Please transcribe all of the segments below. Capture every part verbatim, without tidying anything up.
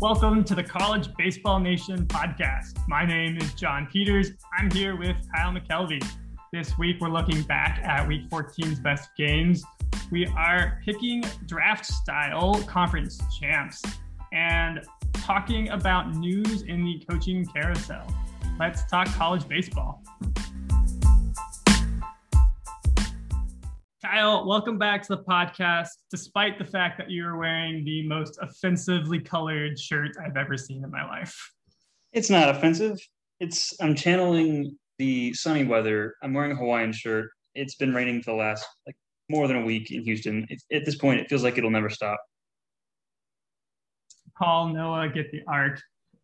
Welcome to the College Baseball Nation podcast. My name is John Peters. I'm here with Kyle McKelvey. This week, we're looking back at Week fourteen's best games. We are picking draft-style conference champs and talking about news in the coaching carousel. Let's talk college baseball. Kyle, welcome back to the podcast, despite the fact that you're wearing the most offensively colored shirt I've ever seen in my life. It's not offensive. It's I'm channeling the sunny weather. I'm wearing a Hawaiian shirt. It's been raining for the last like more than a week in Houston. It, at this point, it feels like it'll never stop. Paul, Noah, get the art.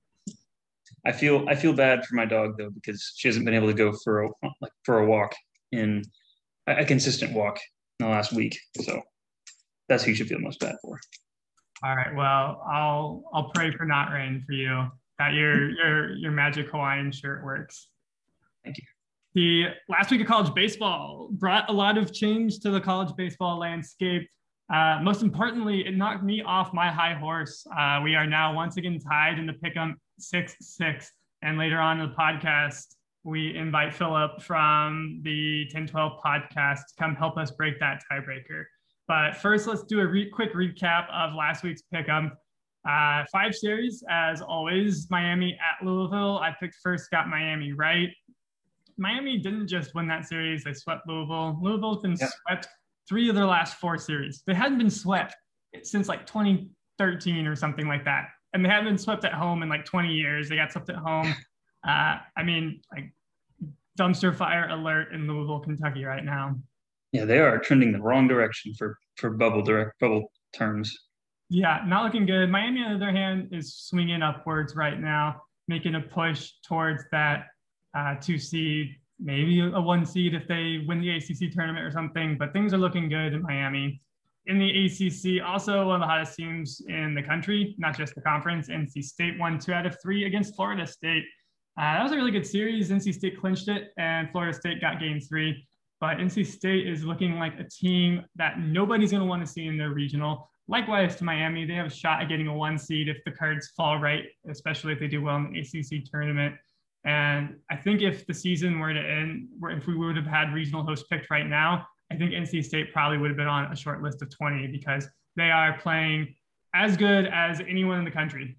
I feel I feel bad for my dog though, because she hasn't been able to go for a like for a walk in a, a consistent walk in the last week. So that's who you should feel most bad for. All right. Well, I'll I'll pray for not rain for you. That your your your magic Hawaiian shirt works. Thank you. The last week of college baseball brought a lot of change to the college baseball landscape. Uh, most importantly, it knocked me off my high horse. Uh, we are now once again tied in the pick'em six six. And later on in the podcast, we invite Philip from the ten twelve podcast to come help us break that tiebreaker. But first, let's do a re- quick recap of last week's pick'em. Uh, five series, as always. Miami at Louisville. I picked first, got Miami right. Miami didn't just win that series. They swept Louisville. Louisville's been yep. swept three of their last four series. They hadn't been swept since like twenty thirteen or something like that. And they haven't been swept at home in like twenty years. They got swept at home. Uh, I mean, like dumpster fire alert in Louisville, Kentucky right now. Yeah, they are trending the wrong direction for, for bubble direct bubble terms. Yeah, not looking good. Miami, on the other hand, is swinging upwards right now, making a push towards that uh, two seed, maybe a one seed if they win the A C C tournament or something. But things are looking good in Miami. In the A C C, also one of the hottest teams in the country, not just the conference. N C State won two out of three against Florida State. Uh, that was a really good series. N C State clinched it, and Florida State got game three. But N C State is looking like a team that nobody's going to want to see in their regional. Likewise to Miami, they have a shot at getting a one seed if the cards fall right, especially if they do well in the A C C tournament. And I think if the season were to end, if we would have had regional hosts picked right now, I think N C State probably would have been on a short list of twenty because they are playing as good as anyone in the country.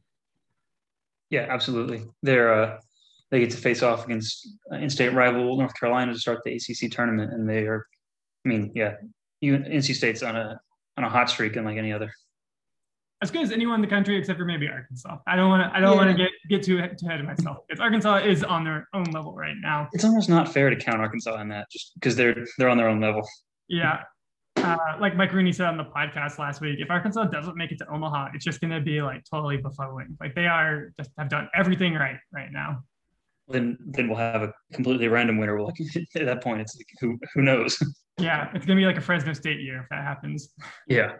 Yeah, absolutely. They're uh, they get to face off against in-state rival North Carolina to start the A C C tournament, and they are, I mean, yeah, you, N C State's on a on a hot streak unlike any other. As good as anyone in the country, except for maybe Arkansas. I don't want to. I don't yeah. want to get get too, too ahead of myself because Arkansas is on their own level right now. It's almost not fair to count Arkansas in that, just because they're they're on their own level. Yeah, uh, like Mike Rooney said on the podcast last week, if Arkansas doesn't make it to Omaha, it's just going to be like totally befuddling. Like they are just have done everything right right now. Then then we'll have a completely random winner. We'll, at that point, it's like, who who knows? Yeah, it's going to be like a Fresno State year if that happens. Yeah.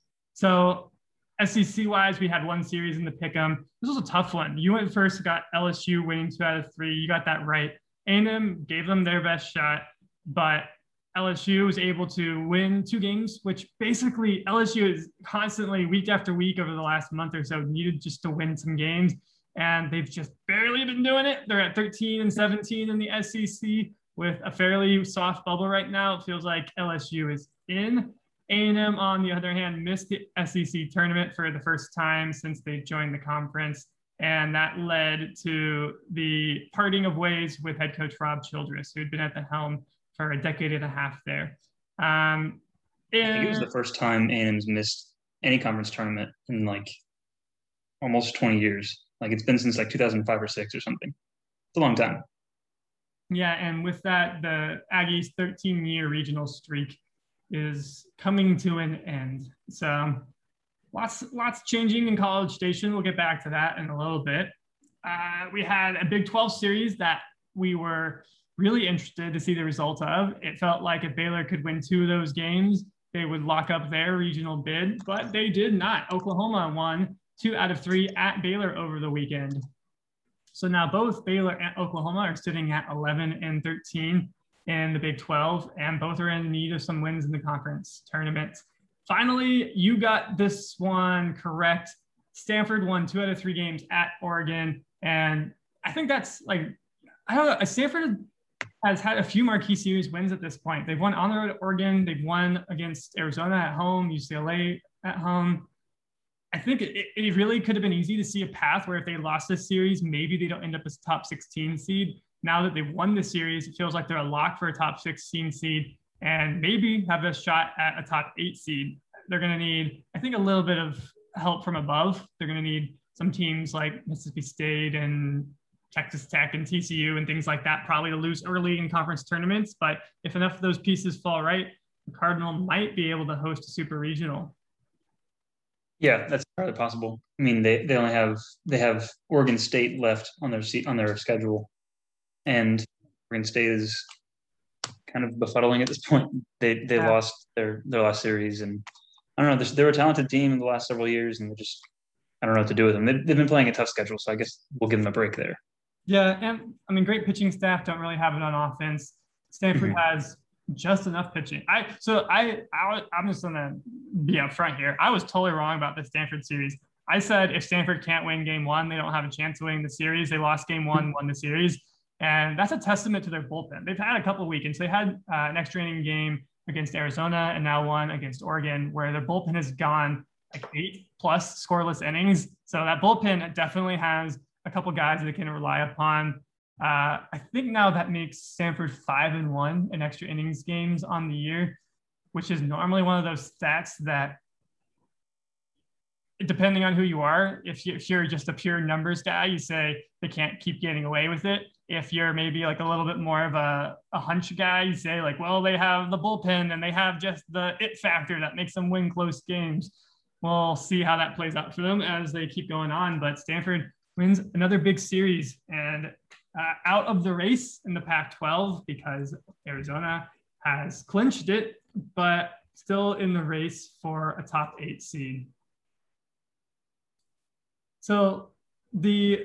So. S E C-wise, we had one series in the pick'em. This was a tough one. You went first, got L S U winning two out of three. You got that right. A and M gave them their best shot, but L S U was able to win two games, which basically L S U is constantly, week after week over the last month or so, needed just to win some games, and they've just barely been doing it. They're at thirteen and seventeen in the S E C with a fairly soft bubble right now. It feels like L S U is in. A and M, on the other hand, missed the S E C tournament for the first time since they joined the conference, and that led to the parting of ways with head coach Rob Childress, who had been at the helm for a decade and a half there. Um, and, I think it was the first time A and M's missed any conference tournament in like almost twenty years. Like it's been since like two thousand five or six or something. It's a long time. Yeah, and with that, the Aggies' thirteen-year regional streak is coming to an end. So lots, lots changing in College Station. We'll get back to that in a little bit. Uh, we had a Big twelve series that we were really interested to see the results of. It felt like if Baylor could win two of those games, they would lock up their regional bid, but they did not. Oklahoma won two out of three at Baylor over the weekend. So now both Baylor and Oklahoma are sitting at eleven and thirteen. In the Big twelve, and both are in need of some wins in the conference tournament. Finally, you got this one correct. Stanford won two out of three games at Oregon. And I think that's like, I don't know, Stanford has had a few marquee series wins at this point. They've won on the road at Oregon. They've won against Arizona at home, U C L A at home. I think it, it really could have been easy to see a path where if they lost this series, maybe they don't end up as top sixteen seed. Now that they've won the series, it feels like they're a lock for a top sixteen seed and maybe have a shot at a top eight seed. They're going to need, I think, a little bit of help from above. They're going to need some teams like Mississippi State and Texas Tech and T C U and things like that probably to lose early in conference tournaments. But if enough of those pieces fall right, the Cardinal might be able to host a super regional. Yeah, that's probably possible. I mean, they, they only have they have Oregon State left on their seat on their schedule, and Oregon State is kind of befuddling at this point. They they yeah. lost their their last series, and I don't know. They're, they're a talented team in the last several years, and they're just I don't know what to do with them. They, they've been playing a tough schedule, so I guess we'll give them a break there. Yeah, and I mean, great pitching staff, don't really have it on offense. Stanford mm-hmm. has just enough pitching. I so I, I I'm just gonna be up front here. I was totally wrong about the Stanford series. I said if Stanford can't win game one, they don't have a chance of winning the series. They lost game one, won the series, and that's a testament to their bullpen. They've had a couple of weekends. They had uh, an extra inning game against Arizona and now one against Oregon, where their bullpen has gone like eight plus scoreless innings. So that bullpen definitely has a couple guys that they can rely upon. Uh, I think now that makes Stanford five and one in extra innings games on the year, which is normally one of those stats that, depending on who you are, if, you, if you're just a pure numbers guy, you say they can't keep getting away with it. If you're maybe like a little bit more of a, a hunch guy, you say like, well, they have the bullpen and they have just the it factor that makes them win close games. We'll see how that plays out for them as they keep going on. But Stanford wins another big series and uh, out of the race in the Pac twelve because Arizona has clinched it, but still in the race for a top eight seed. So the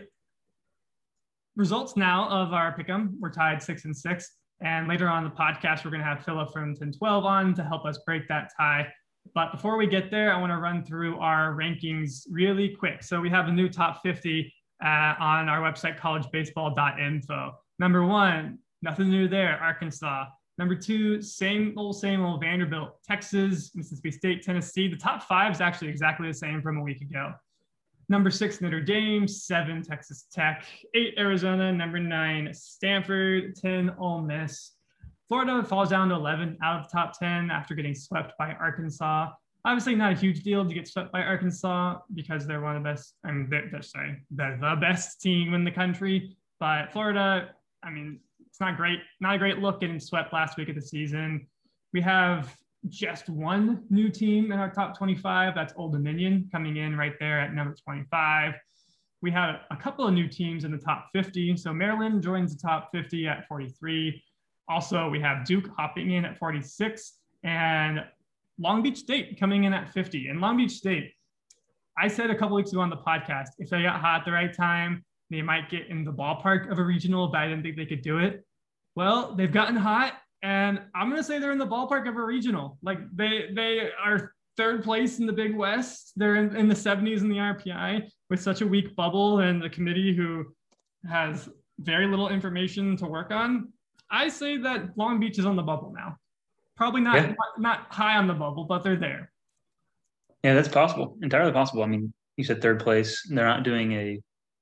results now of our pick'em, we're tied six and six. And later on in the podcast, we're going to have Philip from ten twelve on to help us break that tie. But before we get there, I want to run through our rankings really quick. So we have a new top fifty uh, on our website, college baseball dot info. Number one, nothing new there, Arkansas. Number two, same old, same old, Vanderbilt, Texas, Mississippi State, Tennessee. The top five is actually exactly the same from a week ago. Number six, Notre Dame. Seven, Texas Tech. Eight, Arizona. Number nine, Stanford. ten, Ole Miss. Florida falls down to eleven out of the top ten after getting swept by Arkansas. Obviously not a huge deal to get swept by Arkansas because they're one of the best, I mean, they're, they're sorry, they're the best team in the country. But Florida, I mean, it's not great, not a great look getting swept last week of the season. We have just one new team in our top twenty-five. That's Old Dominion coming in right there at number twenty-five. We have a couple of new teams in the top fifty. So Maryland joins the top fifty at forty-three. Also, we have Duke hopping in at forty-six and Long Beach State coming in at fifty. And Long Beach State, I said a couple weeks ago on the podcast, if they got hot at the right time, they might get in the ballpark of a regional, but I didn't think they could do it. Well, they've gotten hot, and I'm going to say they're in the ballpark of a regional. Like they they are third place in the Big West. They're in, in the seventies in the R P I with such a weak bubble and a committee who has very little information to work on. I say that Long Beach is on the bubble now. Probably not, yeah. not, not high on the bubble, but they're there. Yeah, that's possible. Entirely possible. I mean, you said third place. They're not doing a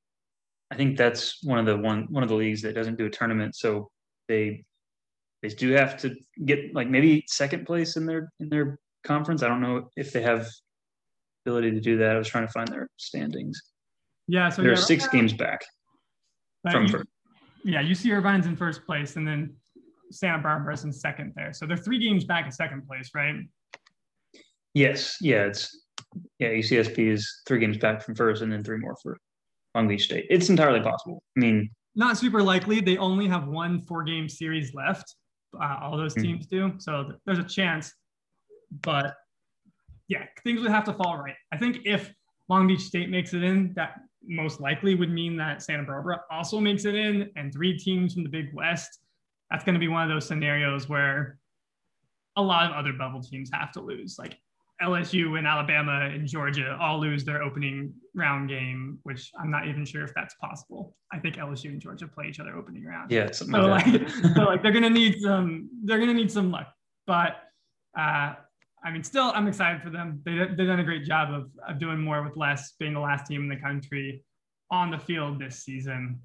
I think that's one of the one one of the leagues that doesn't do a tournament. So they they do have to get like maybe second place in their in their conference. I don't know if they have ability to do that. I was trying to find their standings. Yeah, so they're yeah, six right games back from you, first. Yeah, U C Irvine's in first place, and then Santa Barbara's in second there. So they're three games back in second place, right? Yes. Yeah. It's yeah. U C S P is three games back from first, and then three more for Long Beach State. It's entirely possible. I mean, not super likely. They only have one four-game series left. Uh, all those teams mm-hmm. do. So th- there's a chance. But yeah, things would have to fall right. I think if Long Beach State makes it in, that most likely would mean that Santa Barbara also makes it in, and three teams from the Big West. That's going to be one of those scenarios where a lot of other bubble teams have to lose. Like L S U and Alabama and Georgia all lose their opening round game, which I'm not even sure if that's possible. I think L S U and Georgia play each other opening round. Yeah, something so like like, that. so like they're gonna need some they're gonna need some luck. But uh, I mean, still, I'm excited for them. They they've done a great job of of doing more with less, being the last team in the country on the field this season.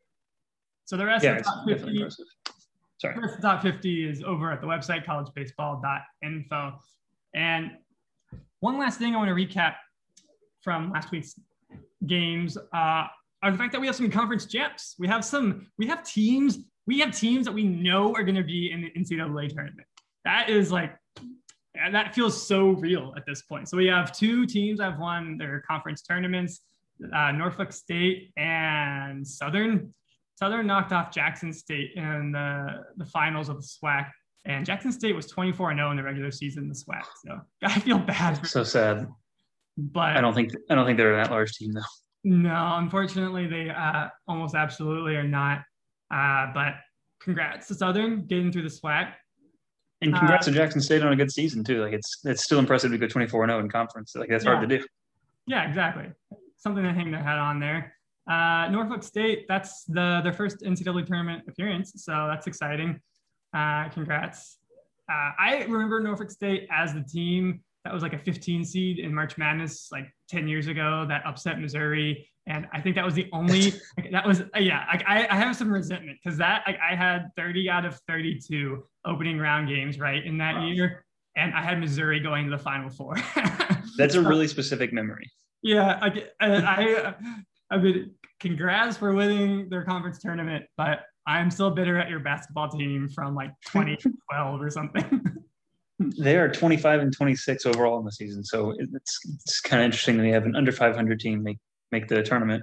So the rest yeah, of the top fifty. Sorry. The rest of the top fifty is over at the website college baseball dot info. And one last thing I want to recap from last week's games uh, are the fact that we have some conference champs. We have some, we have teams, we have teams that we know are going to be in the N C double A tournament. That is like, that feels so real at this point. So we have two teams that have won their conference tournaments, uh, Norfolk State and Southern. Southern knocked off Jackson State in the, the finals of the SWAC. And Jackson State was twenty-four and oh in the regular season in the SWAC. So I feel bad. For so sad. But I don't think I don't think they're that large team though. No, unfortunately, they uh, almost absolutely are not. Uh, but congrats to Southern getting through the SWAC. And congrats uh, to Jackson State on a good season too. Like it's it's still impressive to go twenty-four and oh in conference. Like that's yeah. hard to do. Yeah, exactly. Something to hang their hat on there. Uh, Norfolk State, that's the their first N C double A tournament appearance, so that's exciting. Uh, congrats. Uh, I remember Norfolk State as the team that was like a fifteen seed in March Madness like ten years ago that upset Missouri. And I think that was the only, that was, uh, yeah, I, I have some resentment because that, like, I had thirty out of thirty-two opening round games, right, in that wow. year. And I had Missouri going to the Final Four. That's a really specific memory. Yeah, I, I, I mean, congrats for winning their conference tournament, but I'm still bitter at your basketball team from like twenty twelve or something. They are twenty-five and twenty-six overall in the season, so it's it's kind of interesting that we have an under five hundred team make make the tournament.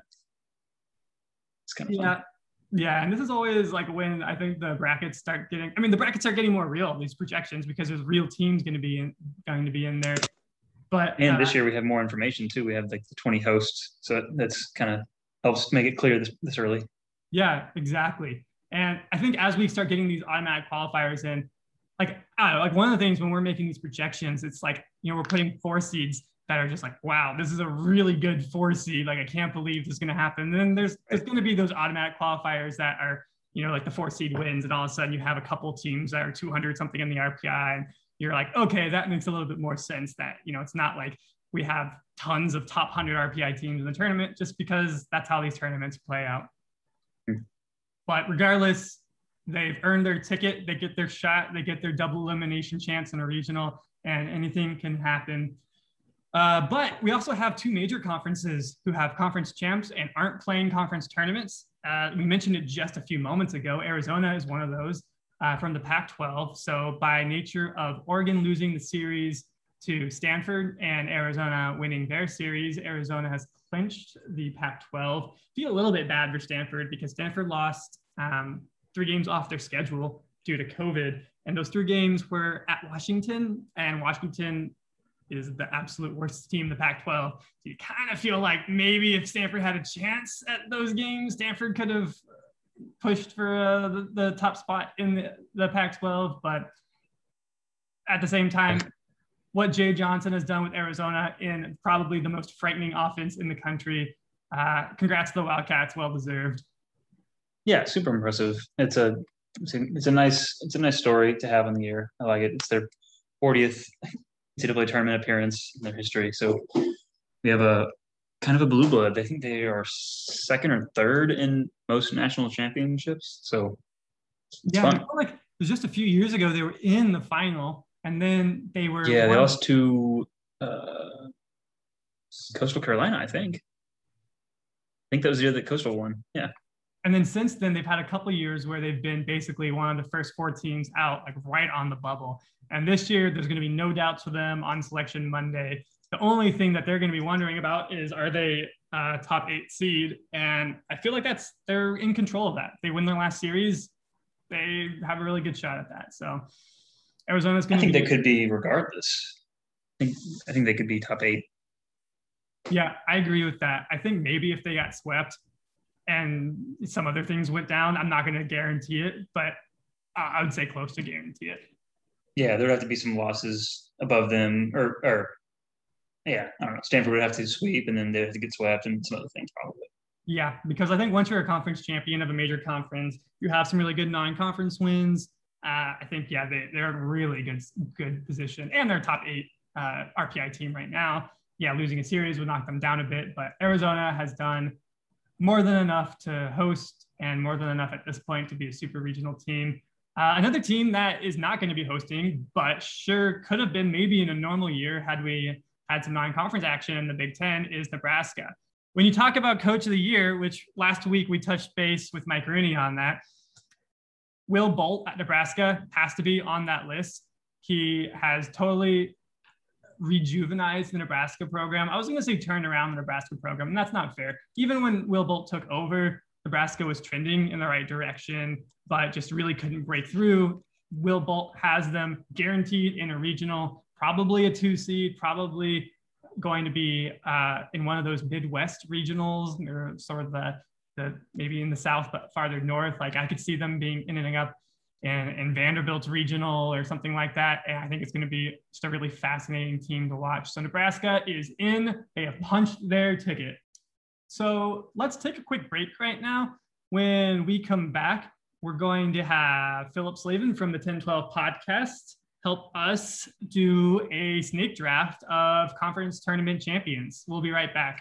It's kind of yeah, fun. yeah, and this is always like when I think the brackets start getting. I mean, the brackets are getting more real, these projections, because there's real teams going to be in, going to be in there. But and uh, this year we have more information too. We have like the twenty hosts, so that's kind of helps make it clear this this early. Yeah, exactly. And I think as we start getting these automatic qualifiers in, like, I don't know, like one of the things when we're making these projections, it's like, you know, we're putting four seeds that are just like, wow, this is a really good four seed. Like, I can't believe this is going to happen. And then there's, there's going to be those automatic qualifiers that are, you know, like the four seed wins. And all of a sudden you have a couple teams that are two hundred something in the R P I. And you're like, okay, that makes a little bit more sense that, you know, it's not like we have tons of top one hundred R P I teams in the tournament, just because that's how these tournaments play out. Hmm. But regardless, they've earned their ticket. They get their shot. They get their double elimination chance in a regional, and anything can happen. Uh, but we also have two major conferences who have conference champs and aren't playing conference tournaments. Uh, we mentioned it just a few moments ago. Arizona is one of those uh, from the Pac twelve. So by nature of Oregon losing the series to Stanford and Arizona winning their series, Arizona has clinched the Pac twelve. Feel a little bit bad for Stanford because Stanford lost um, three games off their schedule due to COVID. And those three games were at Washington, and Washington is the absolute worst team in the Pac twelve. So you kind of feel like maybe if Stanford had a chance at those games, Stanford could have pushed for uh, the, the top spot in the, the Pac twelve. But at the same time, what Jay Johnson has done with Arizona in probably the most frightening offense in the country, uh, congrats to the Wildcats, well-deserved. Yeah, super impressive. It's a, it's a it's a nice it's a nice story to have on the year. I like it. It's their fortieth N C double A tournament appearance in their history. So we have a kind of a blue blood. I think they are second or third in most national championships. So it's yeah, fun. I feel like it was just a few years ago they were in the final, and then they were yeah they lost to uh, Coastal Carolina. I think. I think that was the year that Coastal won. Yeah. And then since then, they've had a couple of years where they've been basically one of the first four teams out, like right on the bubble. And this year, there's going to be no doubts for them on Selection Monday. The only thing that they're going to be wondering about is, are they uh, top eight seed? And I feel like that's they're in control of that. They win their last series, they have a really good shot at that. So Arizona's going to. I think be- they could be regardless. I think I think they could be top eight. Yeah, I agree with that. I think maybe if they got swept and some other things went down, I'm not going to guarantee it, but I would say close to guarantee it. Yeah, there'd have to be some losses above them, or or yeah, I don't know. Stanford would have to sweep, and then they'd have to get swept, and some other things probably. Yeah, because I think once you're a conference champion of a major conference, you have some really good non-conference wins. Uh, I think, yeah, they, they're in a really good, good position, and they're top eight uh, R P I team right now. Yeah, losing a series would knock them down a bit, but Arizona has done more than enough to host and more than enough at this point to be a super regional team. Uh, another team that is not going to be hosting, but sure could have been maybe in a normal year had we had some non-conference action in the Big Ten, is Nebraska. When you talk about coach of the year, which last week we touched base with Mike Rooney on that, Will Bolt at Nebraska has to be on that list. He has totally rejuvenized the Nebraska program. I was going to say turned around the Nebraska program, and that's not fair. Even when Will Bolt took over, Nebraska was trending in the right direction, but just really couldn't break through. Will Bolt has them guaranteed in a regional, probably a two seed, probably going to be uh, in one of those Midwest regionals, or sort of the, the maybe in the South, but farther north. Like I could see them being ending up in, in Vanderbilt's regional or something like that. And I think it's going to be just a really fascinating team to watch. So Nebraska is in, they have punched their ticket. So let's take a quick break right now. When we come back, we're going to have Philip Slavin from the ten twelve podcast help us do a snake draft of conference tournament champions. We'll be right back.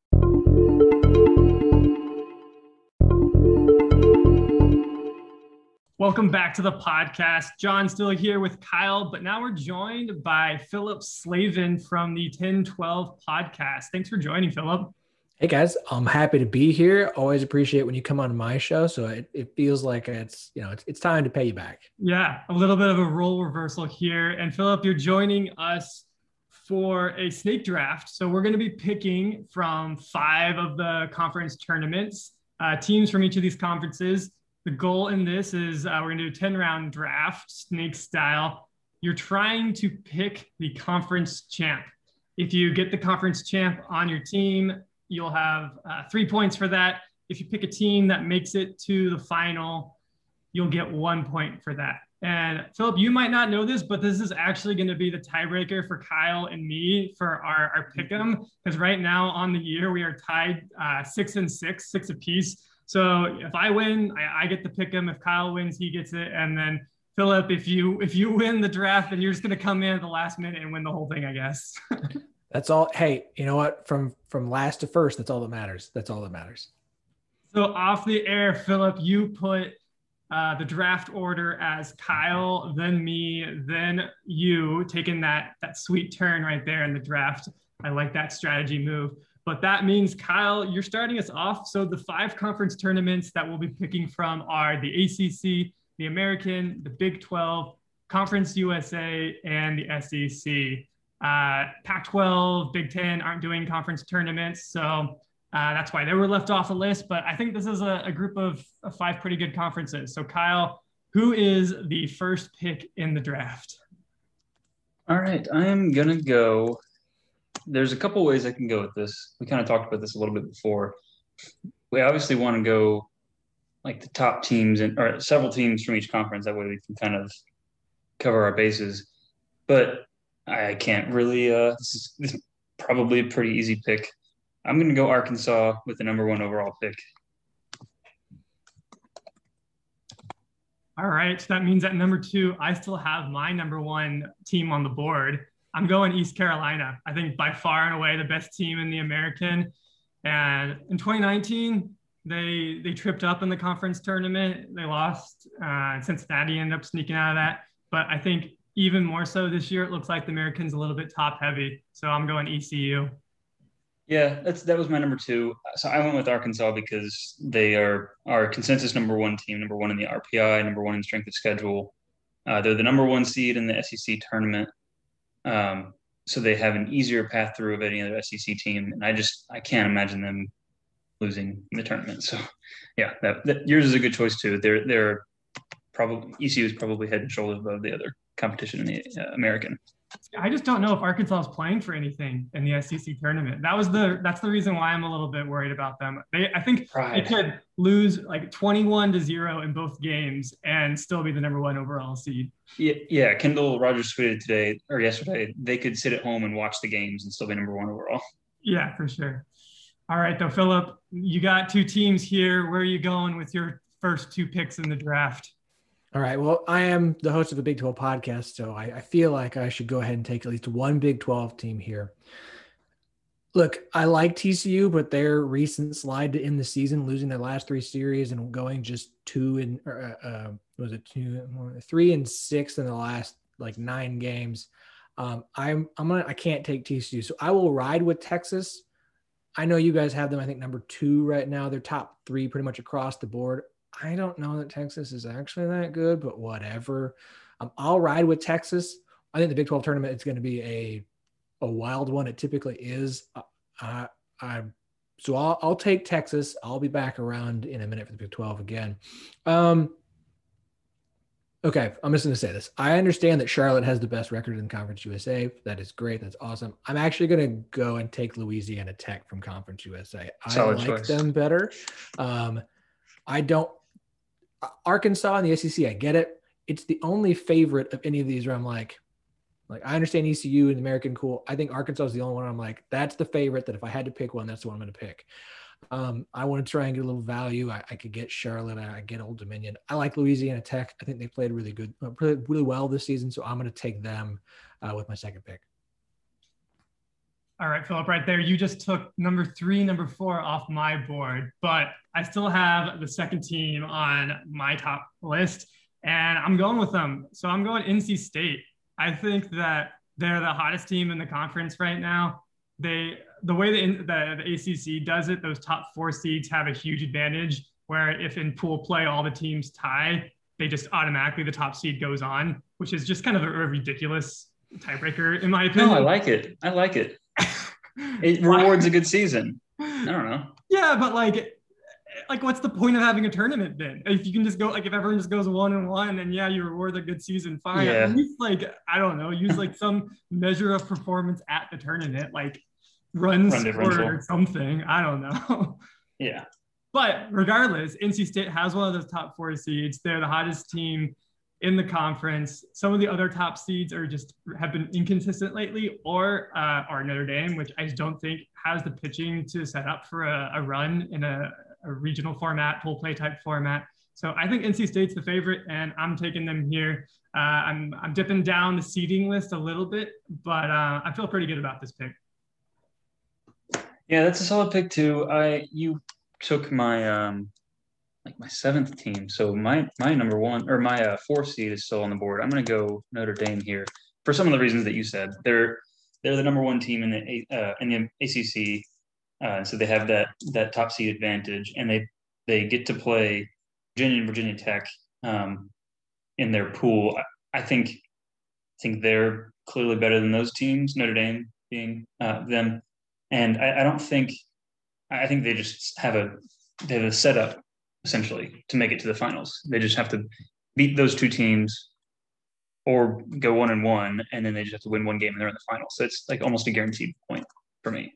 Welcome back to the podcast. John still here with Kyle, but now we're joined by Philip Slavin from the ten twelve podcast. Thanks for joining, Philip. Hey guys, I'm happy to be here. Always appreciate when you come on my show. So it, it feels like it's, you know, it's, it's time to pay you back. Yeah, a little bit of a role reversal here. And Philip, you're joining us for a snake draft. So we're going to be picking from five of the conference tournaments, uh, teams from each of these conferences. The goal in this is uh, we're going to do a ten round draft, snake style. You're trying to pick the conference champ. If you get the conference champ on your team, you'll have uh, three points for that. If you pick a team that makes it to the final, you'll get one point for that. And Philip, you might not know this, but this is actually going to be the tiebreaker for Kyle and me for our, our pick'em, because right now on the year we are tied uh, six and six, six apiece. So if I win, I, I get the pick'em. If Kyle wins, he gets it. And then Philip, if you if you win the draft, then you're just going to come in at the last minute and win the whole thing, I guess. That's all. Hey, you know what? From from last to first, that's all that matters. That's all that matters. So off the air, Philip, you put uh, the draft order as Kyle, then me, then you, taking that that sweet turn right there in the draft. I like that strategy move. But that means, Kyle, you're starting us off. So the five conference tournaments that we'll be picking from are the A C C, the American, the Big twelve, Conference U S A, and the S E C. Uh, Pac twelve, Big ten aren't doing conference tournaments, so uh, that's why they were left off the list. But I think this is a, a group of, of five pretty good conferences. So Kyle, who is the first pick in the draft? All right, I am gonna go. There's a couple ways I can go with this. We kind of talked about this a little bit before. We obviously want to go like the top teams and or several teams from each conference. That way we can kind of cover our bases. But I can't really, uh, this is, this is probably a pretty easy pick. I'm going to go Arkansas with the number one overall pick. All right. So that means at number two, I still have my number one team on the board. I'm going East Carolina. I think by far and away the best team in the American. And in twenty nineteen, they they tripped up in the conference tournament. They lost. Uh, Cincinnati ended up sneaking out of that. But I think even more so this year, it looks like the American's a little bit top heavy. So I'm going E C U. Yeah, that's that was my number two. So I went with Arkansas because they are our consensus number one team, number one in the R P I, number one in strength of schedule. Uh, they're the number one seed in the S E C tournament. Um, so they have an easier path through of any other S E C team. And I just, I can't imagine them losing in the tournament. So yeah, that, that yours is a good choice too. They're, they're probably, E C U is probably head and shoulders above the other competition in the uh, American. I just don't know if Arkansas is playing for anything in the S E C tournament. That was the that's the reason why I'm a little bit worried about them. They I think Pride. they could lose like twenty-one to zero in both games and still be the number one overall seed. Yeah, yeah. Kendall Rogers tweeted today or yesterday they could sit at home and watch the games and still be number one overall. Yeah, for sure. All right, though, Philip, you got two teams here. Where are you going with your first two picks in the draft? All right. Well, I am the host of the Big twelve podcast, so I, I feel like I should go ahead and take at least one Big twelve team here. Look, I like T C U, but their recent slide to end the season, losing their last three series and going just two and uh, uh, was it two, three and six in the last like nine games. Um, I'm I'm gonna I can't take T C U, so I will ride with Texas. I know you guys have them, I think, number two right now. They're top three pretty much across the board. I don't know that Texas is actually that good, but whatever. Um, I'll ride with Texas. I think the Big twelve tournament is going to be a a wild one. It typically is. Uh, I so I'll I'll take Texas. I'll be back around in a minute for the Big twelve again. Um, okay, I'm just going to say this. I understand that Charlotte has the best record in Conference U S A. That is great. That's awesome. I'm actually going to go and take Louisiana Tech from Conference U S A. I Solid like choice. them better. Um, I don't. Arkansas and the S E C, I get it. It's the only favorite of any of these where I'm like, like I understand E C U and American cool. I think Arkansas is the only one I'm like, that's the favorite that if I had to pick one, that's the one I'm going to pick. Um, I want to try and get a little value. I, I could get Charlotte. I, I get Old Dominion. I like Louisiana Tech. I think they played really good, really, really well this season. So I'm going to take them uh, with my second pick. All right, Philip, right there. You just took number three, number four off my board, but I still have the second team on my top list, and I'm going with them. So I'm going N C State. I think that they're the hottest team in the conference right now. They, the way the, the, the A C C does it, those top four seeds have a huge advantage, where if in pool play all the teams tie, they just automatically, the top seed goes on, which is just kind of a, a ridiculous tiebreaker, in my opinion. No, I like it. I like it. It rewards a good season. I don't know. Yeah, but like, like what's the point of having a tournament then? If you can just go, like if everyone just goes one and one and yeah, you reward a good season, fine. Yeah. At least like, I don't know, use like some measure of performance at the tournament, like runs Run or something. I don't know. Yeah. But regardless, N C State has one of those top four seeds. They're the hottest team in the conference. Some of the other top seeds are just have been inconsistent lately, or uh, are Notre Dame, which I just don't think has the pitching to set up for a, a run in a, a regional format, pool play type format. So I think N C State's the favorite, and I'm taking them here. Uh, I'm I'm dipping down the seeding list a little bit, but uh, I feel pretty good about this pick. Yeah, that's a solid pick too. I you took my um like my seventh team. So my my number one or my uh, fourth seed is still on the board. I'm going to go Notre Dame here for some of the reasons that you said. They're they're the number one team in the uh, in the A C C, uh, so they have that that top seed advantage, and they they get to play Virginia and Virginia Tech um, in their pool. I think I think they're clearly better than those teams. Notre Dame being uh, them, and I, I don't think I think they just have a they have a setup essentially to make it to the finals. They just have to beat those two teams or go one and one, and then they just have to win one game and they're in the finals. So it's like almost a guaranteed point for me.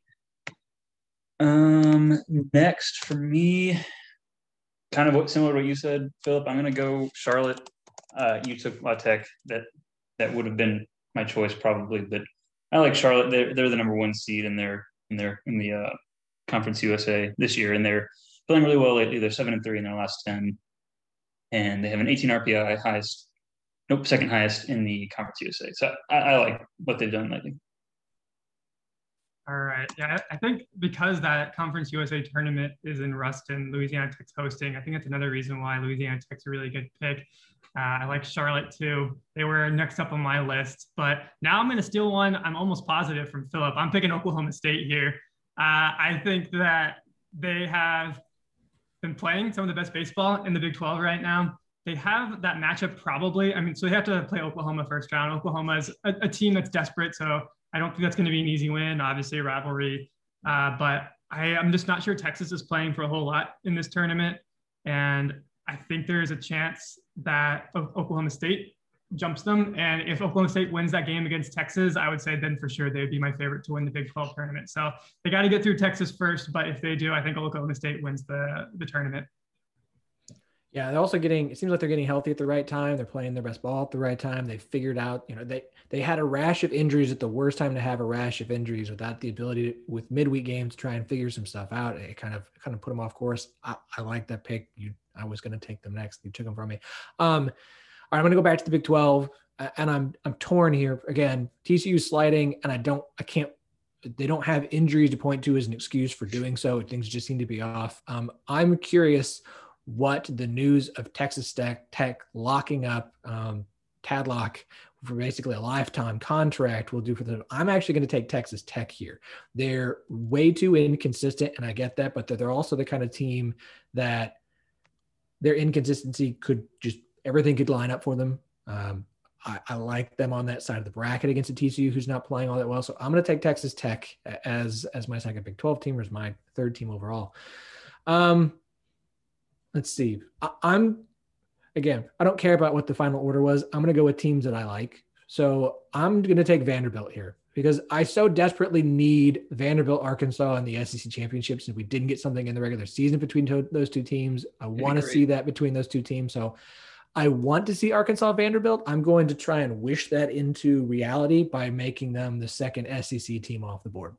Um, next for me, kind of what, similar to what you said, Philip, I'm going to go Charlotte. Uh, you took La Tech. That that would have been my choice probably, but I like Charlotte. They're they're the number one seed in their in their in the uh, Conference U S A this year, and they're playing really well lately. They're seven and three in their last ten, and they have an eighteen R P I, highest, nope, second highest in the Conference U S A. So I, I like what they've done lately. All right. Yeah, I think because that Conference U S A tournament is in Ruston, Louisiana Tech's hosting, I think that's another reason why Louisiana Tech's a really good pick. Uh, I like Charlotte too. They were next up on my list, but now I'm going to steal one. I'm almost positive from Philip. I'm picking Oklahoma State here. Uh, I think that they have been playing some of the best baseball in the Big twelve right now. They have that matchup probably. I mean, so they have to play Oklahoma first round. Oklahoma is a, a team that's desperate, so I don't think that's going to be an easy win. Obviously, a rivalry, uh, but I, I'm just not sure Texas is playing for a whole lot in this tournament, and I think there is a chance that Oklahoma State jumps them. And if Oklahoma State wins that game against Texas, I would say then for sure they would be my favorite to win the Big twelve tournament. So they got to get through Texas first, but if they do, I think Oklahoma State wins the, the tournament. Yeah, they're also getting, it seems like they're getting healthy at the right time. They're playing their best ball at the right time. They figured out, you know, they they had a rash of injuries at the worst time to have a rash of injuries without the ability to, with midweek games, to try and figure some stuff out. It kind of kind of put them off course. I, I like that pick. You, I was going to take them next. You took them from me. Um, all right, I'm going to go back to the Big twelve, and I'm I'm torn here again. T C U sliding, and I don't, I can't. They don't have injuries to point to as an excuse for doing so. Things just seem to be off. Um, I'm curious what the news of Texas Tech, Tech locking up um, Tadlock for basically a lifetime contract will do for them. I'm actually going to take Texas Tech here. They're way too inconsistent, and I get that, but they're, they're also the kind of team that their inconsistency could just, everything could line up for them. Um, I, I like them on that side of the bracket against a T C U who's not playing all that well. So I'm going to take Texas Tech as, as my second Big twelve team, or as my third team overall. Um, Let's see. I, I'm, again, I don't care about what the final order was. I'm going to go with teams that I like. So I'm going to take Vanderbilt here because I so desperately need Vanderbilt, Arkansas, in the S E C championships. If we didn't get something in the regular season between to- those two teams, I want to see that between those two teams. So I want to see Arkansas, Vanderbilt. I'm going to try and wish that into reality by making them the second S E C team off the board.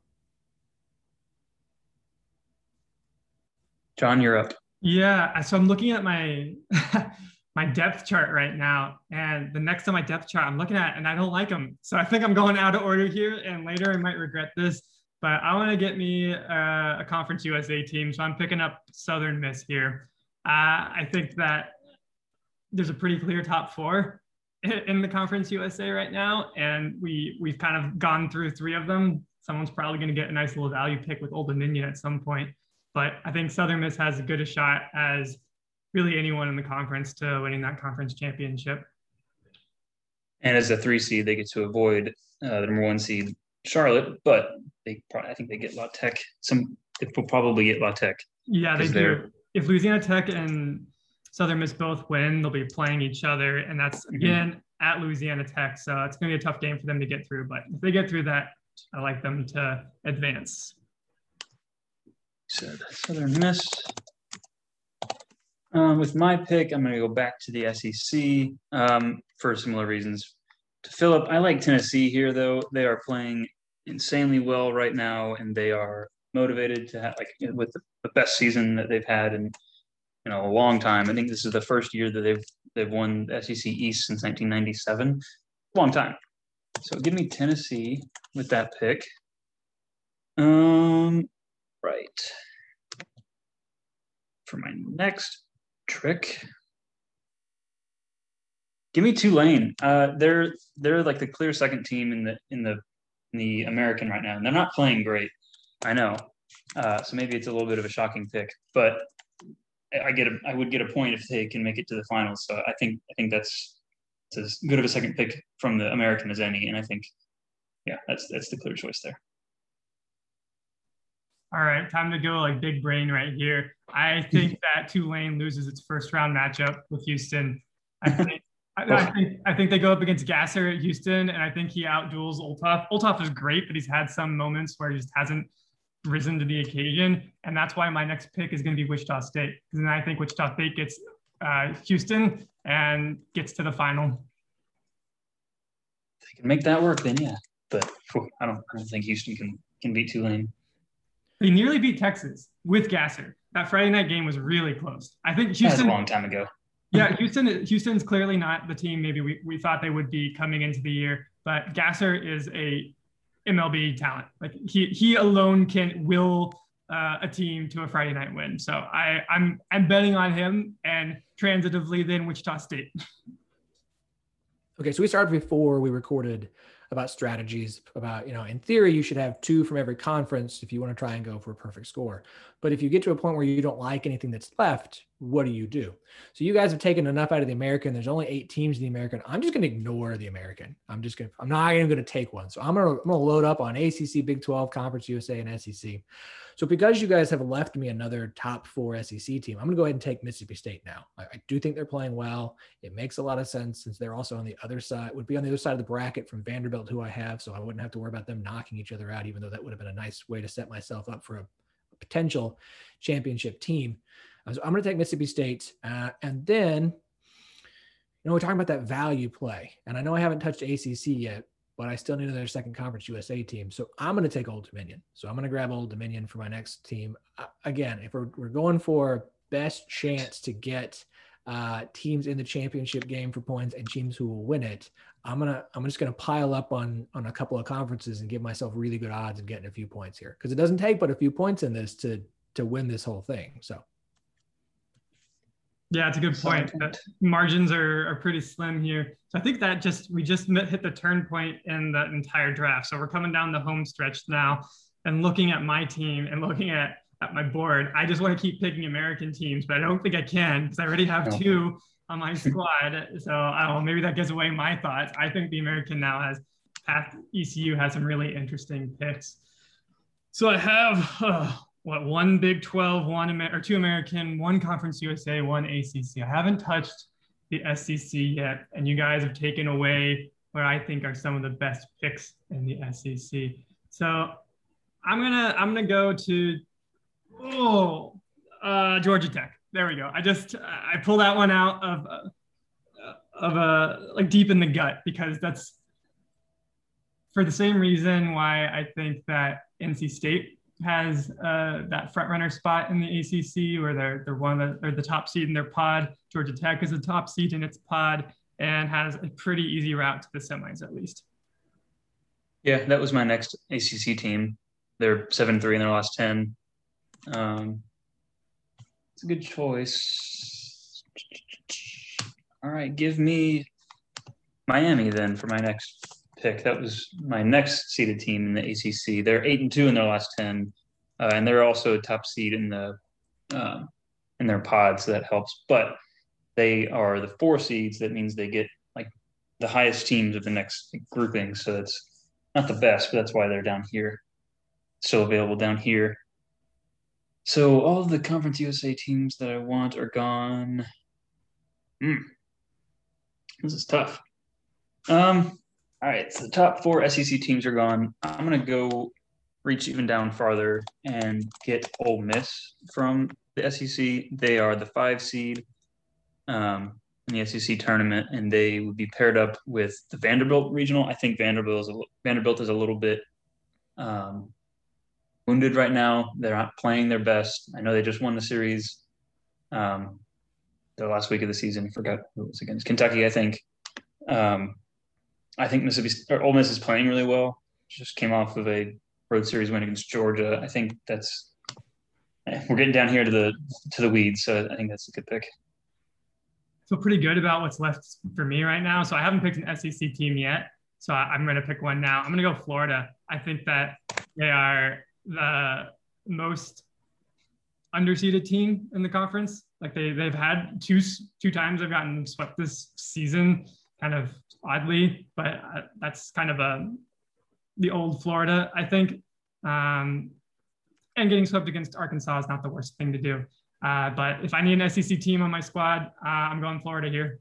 John, you're up. Yeah, so I'm looking at my my depth chart right now, and the next on my depth chart I'm looking at, and I don't like them. So I think I'm going out of order here, and later I might regret this. But I want to get me a, a Conference U S A team, so I'm picking up Southern Miss here. Uh, I think that there's a pretty clear top four in the Conference U S A right now, and we we've kind of gone through three of them. Someone's probably going to get a nice little value pick with Old Dominion at some point. But I think Southern Miss has as good a shot as really anyone in the conference to winning that conference championship. And as a three seed, they get to avoid uh, the number one seed, Charlotte, but they probably, I think they get La Tech. Some they will probably get La Tech. Yeah, they do. If Louisiana Tech and Southern Miss both win, they'll be playing each other, and that's again mm-hmm. at Louisiana Tech. So it's going to be a tough game for them to get through. But if they get through that, I like them to advance. Said Southern Miss. Um, with my pick, I'm going to go back to the S E C um, for similar reasons to Philip. I like Tennessee here, though. They are playing insanely well right now, and they are motivated to have, like, with the, the best season that they've had in you know a long time. I think this is the first year that they've they've won the S E C East since nineteen ninety-seven. Long time. So give me Tennessee with that pick. Um. Right. For my next trick, give me Tulane. Uh, they're they're like the clear second team in the in the in the American right now, and they're not playing great. I know, uh, so maybe it's a little bit of a shocking pick, but I get a I would get a point if they can make it to the finals. So I think I think that's, that's as good of a second pick from the American as any, and I think yeah, that's that's the clear choice there. All right, time to go like big brain right here. I think that Tulane loses its first round matchup with Houston. I think, I, I think I think they go up against Gasser at Houston, and I think he outduels Olthoff. Olthoff is great, but he's had some moments where he just hasn't risen to the occasion, and that's why my next pick is going to be Wichita State, because then I think Wichita State gets uh, Houston and gets to the final. If they can make that work, then yeah. But whew, I don't I don't think Houston can can beat Tulane. They nearly beat Texas with Gasser. That Friday night game was really close. I think Houston. That was a long time ago. yeah, Houston. Houston's clearly not the team maybe we, we thought they would be coming into the year. But Gasser is a M L B talent. Like he he alone can will uh, a team to a Friday night win. So I I'm I'm betting on him, and transitively then Wichita State. Okay, so we started before we recorded about strategies about, you know, in theory, you should have two from every conference if you want to try and go for a perfect score. But if you get to a point where you don't like anything that's left, what do you do? So you guys have taken enough out of the American. There's only eight teams in the American. I'm just going to ignore the American. I'm just going to, I'm not even going to take one. So I'm going to, I'm going to load up on A C C, Big twelve, Conference U S A, and S E C. So because you guys have left me another top four S E C team, I'm going to go ahead and take Mississippi State now. I, I do think they're playing well. It makes a lot of sense since they're also on the other side, would be on the other side of the bracket from Vanderbilt, who I have. So I wouldn't have to worry about them knocking each other out, even though that would have been a nice way to set myself up for a, a potential championship team. So I'm going to take Mississippi State. Uh, and then, you know, we're talking about that value play. And I know I haven't touched A C C yet, but I still need another second conference U S A team. So I'm going to take Old Dominion. So I'm going to grab Old Dominion for my next team. Uh, again, if we're, we're going for best chance to get uh, teams in the championship game for points and teams who will win it, I'm going to, I'm just going to pile up on, on a couple of conferences and give myself really good odds of getting a few points here. Cause it doesn't take but a few points in this to, to win this whole thing. So. Yeah, it's a good point. The margins are, are pretty slim here. So I think that just we just hit the turn point in the entire draft. So we're coming down the home stretch now and looking at my team and looking at, at my board. I just want to keep picking American teams, but I don't think I can because I already have no. two on my squad. So I don't know, maybe that gives away my thoughts. I think the American now has, E C U has some really interesting picks. So I have... Uh, what, one Big twelve, one Amer- or two American, one Conference U S A, one A C C. I haven't touched the S E C yet, and you guys have taken away what I think are some of the best picks in the S E C. So I'm gonna I'm gonna go to oh uh, Georgia Tech. There we go. I just I pulled that one out of uh, of a uh, like deep in the gut because that's for the same reason why I think that N C State has uh, that front runner spot in the A C C where they're they're one of the, they're the top seed in their pod. Georgia Tech is the top seed in its pod and has a pretty easy route to the semis at least. Yeah, that was my next A C C team. They're seven three in their last ten. Um, it's a good choice. All right, give me Miami then for my next pick. That was my next seeded team in the A C C. They're eight and two in their last ten, uh, and they're also a top seed in the uh, in their pod, so that helps. But they are the four seeds. That means they get like the highest teams of the next grouping. So that's not the best, but that's why they're down here, still available down here. So all of the Conference U S A teams that I want are gone. Mm. This is tough. Um. All right, so the top four S E C teams are gone. I'm going to go reach even down farther and get Ole Miss from the S E C. They are the five seed um, in the S E C tournament, and they would be paired up with the Vanderbilt regional. I think Vanderbilt is a, Vanderbilt is a little bit um, wounded right now. They're not playing their best. I know they just won the series um, the last week of the season. I forgot who it was against. Kentucky, I think. Um, I think Mississippi or Ole Miss is playing really well. Just came off of a road series win against Georgia. I think that's we're getting down here to the to the weeds. So I think that's a good pick. I feel pretty good about what's left for me right now. So I haven't picked an S E C team yet. So I'm going to pick one now. I'm going to go Florida. I think that they are the most underseeded team in the conference. Like they they've had two two times they've gotten swept this season, kind of oddly, but uh, that's kind of a the old Florida, I think. Um, and getting swept against Arkansas is not the worst thing to do. Uh, but if I need an S E C team on my squad, uh, I'm going Florida here.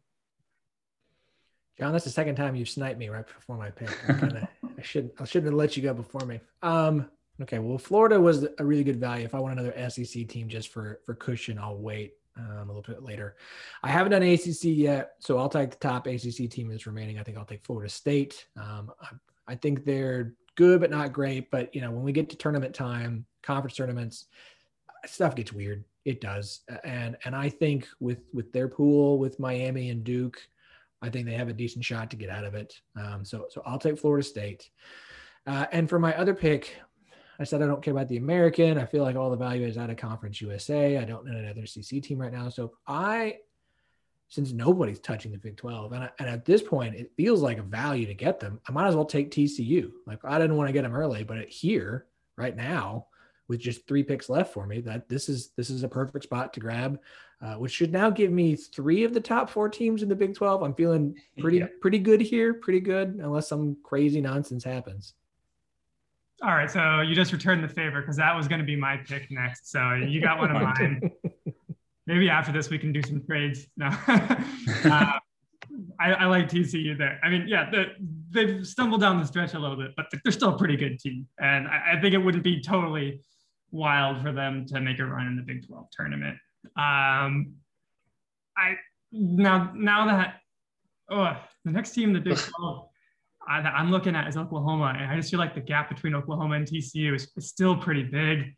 John, that's the second time you've sniped me right before my pick. Kinda, I should I shouldn't have let you go before me. Um, okay, well, Florida was a really good value. If I want another S E C team just for for cushion, I'll wait. Um, a little bit later. I haven't done A C C yet, so I'll take the top A C C team that's remaining. I think I'll take Florida State. Um, I, I think they're good, but not great. But, you know, when we get to tournament time, conference tournaments, stuff gets weird. It does. And and I think with, with their pool, with Miami and Duke, I think they have a decent shot to get out of it. Um, so, so I'll take Florida State. Uh, and for my other pick, I said I don't care about the American. I feel like all the value is out of Conference U S A. I don't know another C C team right now. So I, since nobody's touching the Big twelve, and, I, and at this point, it feels like a value to get them, I might as well take T C U. Like, I didn't want to get them early, but here, right now, with just three picks left for me, that this is this is a perfect spot to grab, uh, which should now give me three of the top four teams in the Big twelve. I'm feeling pretty yeah. pretty good here, pretty good, unless some crazy nonsense happens. All right, so you just returned the favor because that was going to be my pick next. So you got one of mine. Maybe after this we can do some trades. No, uh, I, I like T C U there. I mean, yeah, they've stumbled down the stretch a little bit, but they're still a pretty good team, and I, I think it wouldn't be totally wild for them to make a run in the Big twelve tournament. Um, I now now that oh, the next team in the Big twelve. I, I'm looking at is Oklahoma, and I just feel like the gap between Oklahoma and T C U is, is still pretty big.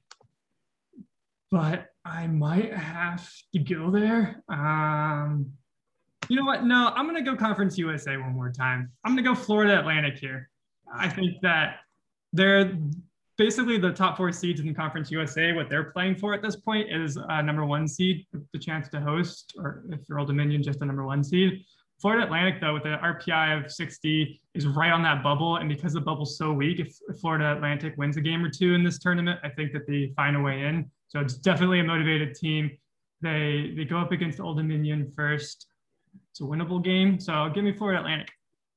But I might have to go there. Um, you know what? No, I'm going to go Conference U S A one more time. I'm going to go Florida Atlantic here. I think that they're basically the top four seeds in the Conference U S A. What they're playing for at this point is a number one seed, the chance to host, or if you're Old Dominion, just a number one seed. Florida Atlantic, though, with an R P I of sixty, is right on that bubble. And because the bubble's so weak, if, if Florida Atlantic wins a game or two in this tournament, I think that they find a way in. So it's definitely a motivated team. They they go up against Old Dominion first. It's a winnable game. So give me Florida Atlantic.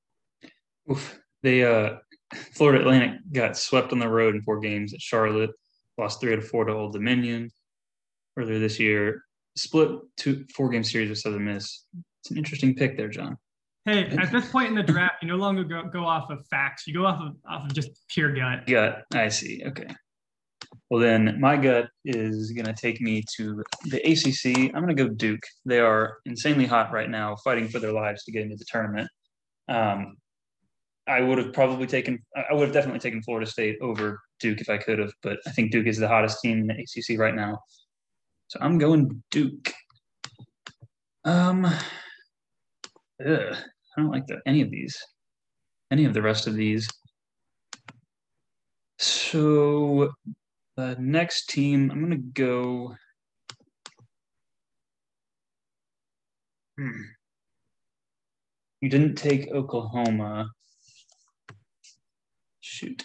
Oof. They uh, Florida Atlantic got swept on the road in four games at Charlotte, lost three out of four to Old Dominion earlier this year, split two four-game series with Southern Miss. It's an interesting pick there, John. Hey, at this point in the draft, you no longer go, go off of facts. You go off of off of just pure gut. Gut. I see. Okay. Well, then my gut is going to take me to the A C C. I'm going to go Duke. They are insanely hot right now, fighting for their lives to get into the tournament. Um, I would have probably taken – I would have definitely taken Florida State over Duke if I could have, but I think Duke is the hottest team in the A C C right now. So I'm going Duke. Um – Ugh, I don't like the, any of these, any of the rest of these. So the next team, I'm going to go. Hmm. You didn't take Oklahoma. Shoot.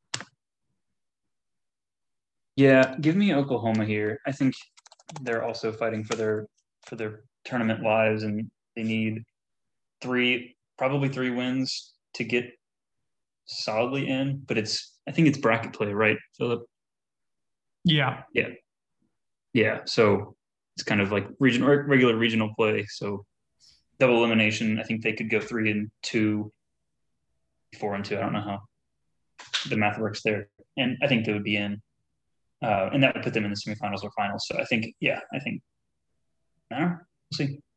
Yeah, give me Oklahoma here. I think they're also fighting for their for their tournament lives, and they need three, probably three wins to get solidly in, but it's, I think it's bracket play, right, Philip? Yeah. Yeah. Yeah. So it's kind of like regional, regular regional play. So double elimination. I think they could go three and two, four and two. I don't know how the math works there. And I think they would be in, uh, and that would put them in the semifinals or finals. So I think, yeah, I think, I don't know. We'll see.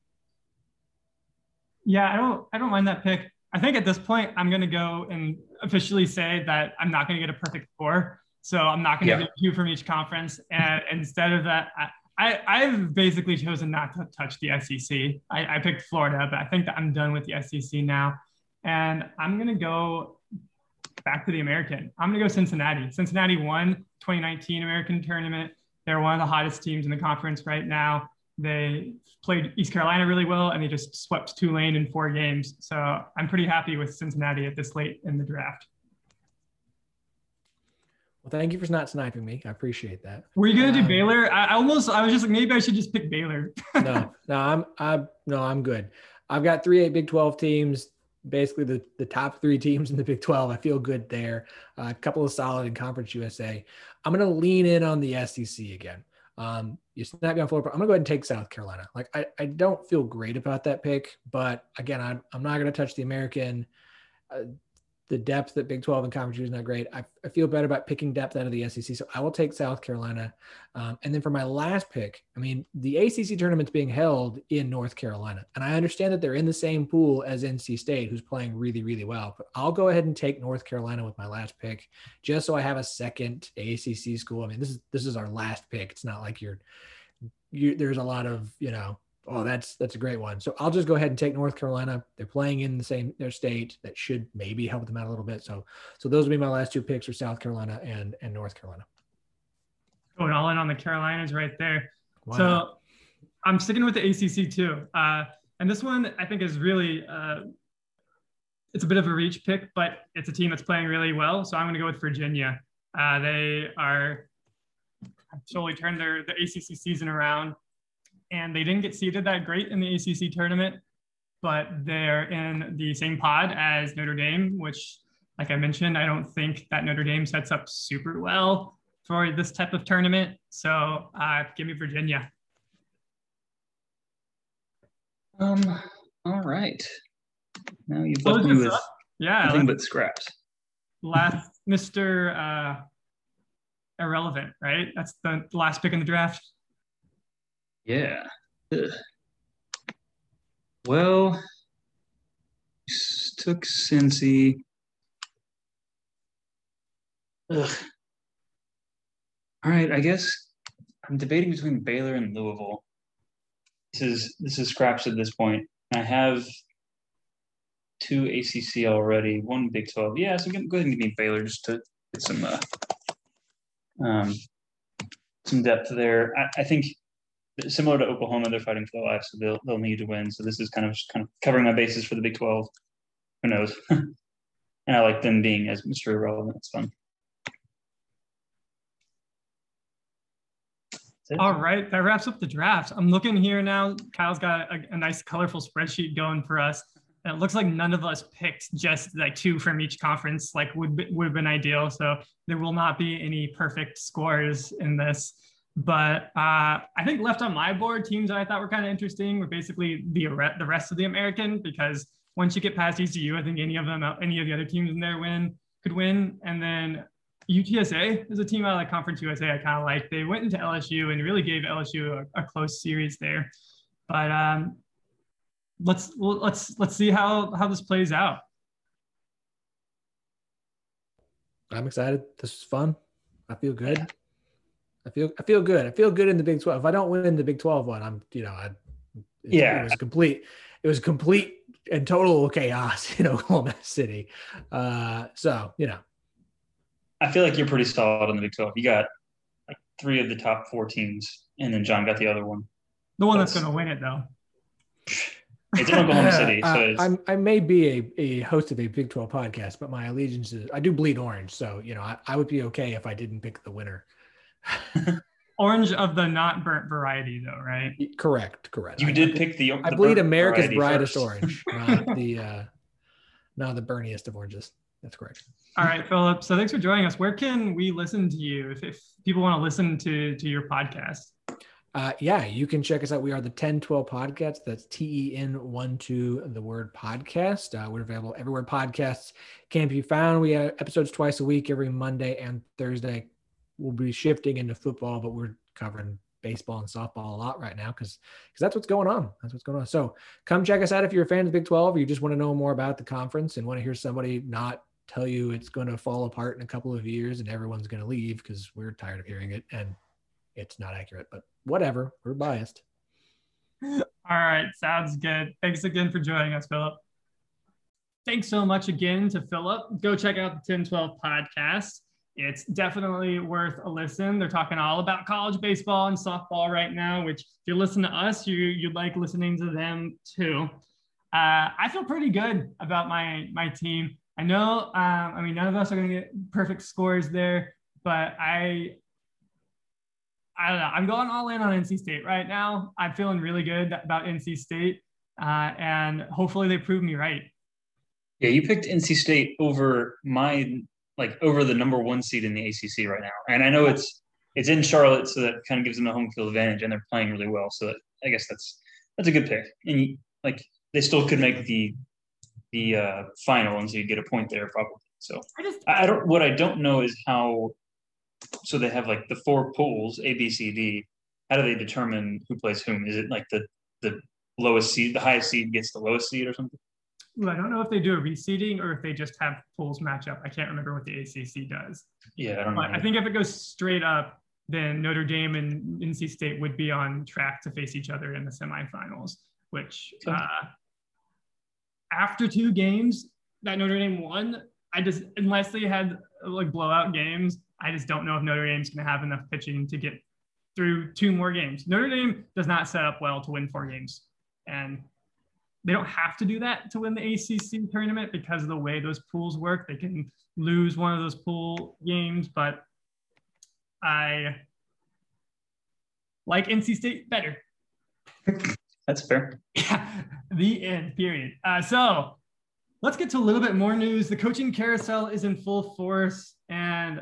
Yeah, I don't I don't mind that pick. I think at this point, I'm going to go and officially say that I'm not going to get a perfect four. So I'm not going to yeah. get two from each conference. And instead of that, I, I, I've basically chosen not to touch the S E C. I, I picked Florida, but I think that I'm done with the S E C now. And I'm going to go back to the American. I'm going to go Cincinnati. Cincinnati won twenty nineteen American tournament. They're one of the hottest teams in the conference right now. They played East Carolina really well, and they just swept Tulane in four games. So I'm pretty happy with Cincinnati at this late in the draft. Well, thank you for not sniping me. I appreciate that. Were you going to um, do Baylor? I, I almost, I was just like, maybe I should just pick Baylor. no, no, I'm, I'm, no, I'm good. I've got three, eight Big twelve teams, basically the, the top three teams in the Big twelve. I feel good there. Uh, a couple of solid in Conference U S A. I'm going to lean in on the S E C again. Um, you snap me on Florida. I'm gonna go ahead and take South Carolina. Like I, I don't feel great about that pick, but again, I'm, I'm not going to touch the American. Uh, the depth that Big twelve and Conference U is not great. I, I feel better about picking depth out of the S E C. So I will take South Carolina. Um, and then for my last pick, I mean, the A C C tournament's being held in North Carolina. And I understand that they're in the same pool as N C State, who's playing really, really well. But I'll go ahead and take North Carolina with my last pick, just so I have a second A C C school. I mean, this is this is our last pick. It's not like you're, you there's a lot of, you know, oh, that's that's a great one. So I'll just go ahead and take North Carolina. They're playing in the same their state. That should maybe help them out a little bit. So so those will be my last two picks for South Carolina and and North Carolina. Going all in on the Carolinas right there. Wow. So I'm sticking with the A C C too. Uh, and this one I think is really uh, it's a bit of a reach pick, but it's a team that's playing really well. So I'm going to go with Virginia. Uh, they are have totally turned their the A C C season around, and they didn't get seeded that great in the A C C tournament, but they're in the same pod as Notre Dame, which, like I mentioned, I don't think that Notre Dame sets up super well for this type of tournament. So uh, give me Virginia. Um. All right. Now you've Close left me this with up. Yeah, nothing let's- but scraps. last Mister Uh, irrelevant, right? That's the last pick in the draft. Yeah. Ugh. Well, s- took Cincy. Ugh. All right, I guess I'm debating between Baylor and Louisville. This is this is scraps at this point. I have two A C C already, one Big twelve. Yeah, so go ahead and give me Baylor just to get some uh, um, some depth there. I, I think similar to Oklahoma, they're fighting for their life, so they'll they'll need to win. So this is kind of just kind of covering my bases for the Big twelve. Who knows? And I like them being as Mister Irrelevant. It's fun. All right, that wraps up the draft. I'm looking here now. Kyle's got a, a nice, colorful spreadsheet going for us. And it looks like none of us picked just like two from each conference, like would be, would have been ideal. So there will not be any perfect scores in this. But uh, I think left on my board, teams that I thought were kind of interesting were basically the the rest of the American, because once you get past E C U, I think any of them, any of the other teams in there win could win. And then U T S A is a team out of like Conference U S A I kind of like. They went into L S U and really gave L S U a, a close series there. But um, let's well, let's let's see how how this plays out. I'm excited. This is fun. I feel good. I feel I feel good. I feel good in the Big twelve. If I don't win the Big twelve one, I'm you know I yeah it was complete. It was complete and total chaos in Oklahoma City. Uh, so you know. I feel like you're pretty solid in the Big twelve. You got like three of the top four teams, and then John got the other one. The one that's, that's going to win it, though. It's in Oklahoma City. So uh, it's... I'm, I may be a, a host of a Big twelve podcast, but my allegiance is I do bleed orange. So, you know, I, I would be okay if I didn't pick the winner. Orange of the not burnt variety, though, right? Correct. Correct. You I, did I, pick the. I the bleed America's brightest first. orange, not the, uh, not the burniest of oranges. That's correct. All right, Philip. So thanks for joining us. Where can we listen to you if, if people want to listen to, to your podcast? Uh, yeah, you can check us out. We are the ten twelve podcast. That's T E N one two, the word podcast. Uh, we're available everywhere podcasts can be found. We have episodes twice a week, every Monday and Thursday. We'll be shifting into football, but we're covering baseball and softball a lot right now because because that's what's going on. That's what's going on. So come check us out if you're a fan of the Big twelve or you just want to know more about the conference and want to hear somebody not tell you it's going to fall apart in a couple of years and everyone's going to leave because we're tired of hearing it and it's not accurate, but whatever, we're biased. All right, sounds good. Thanks again for joining us, Philip. Thanks so much again to Philip. Go check out the ten twelve podcast. It's definitely worth a listen. They're talking all about college baseball and softball right now, which if you listen to us, you, you'd like listening to them too. Uh, I feel pretty good about my, my team. I know, um, I mean, none of us are going to get perfect scores there, but I, I don't know. I'm going all in on N C State right now. I'm feeling really good about N C State, uh, and hopefully they prove me right. Yeah, you picked N C State over my, like over the number one seed in the A C C right now. And I know it's it's in Charlotte, so that kind of gives them a home field advantage, and they're playing really well. So that, I guess that's that's a good pick. And you, like they still could make the the uh, final, and so you get a point there probably. So I just I don't. What I don't know is how. So they have like the four pools A, B, C, D. How do they determine who plays whom? Is it like the the lowest seed, the highest seed gets the lowest seed or something? Ooh, I don't know if they do a reseeding or if they just have pools match up. I can't remember what the A C C does. Yeah, I don't But know. I think if it goes straight up, then Notre Dame and N C State would be on track to face each other in the semifinals, which Okay. uh, after two games that Notre Dame won, I just, unless they had like blowout games, I just don't know if Notre Dame's going to have enough pitching to get through two more games. Notre Dame does not set up well to win four games. And they don't have to do that to win the A C C tournament because of the way those pools work. They can lose one of those pool games, but I like N C State better. That's fair. Yeah, the end, period. Uh, so let's get to a little bit more news. The coaching carousel is in full force, and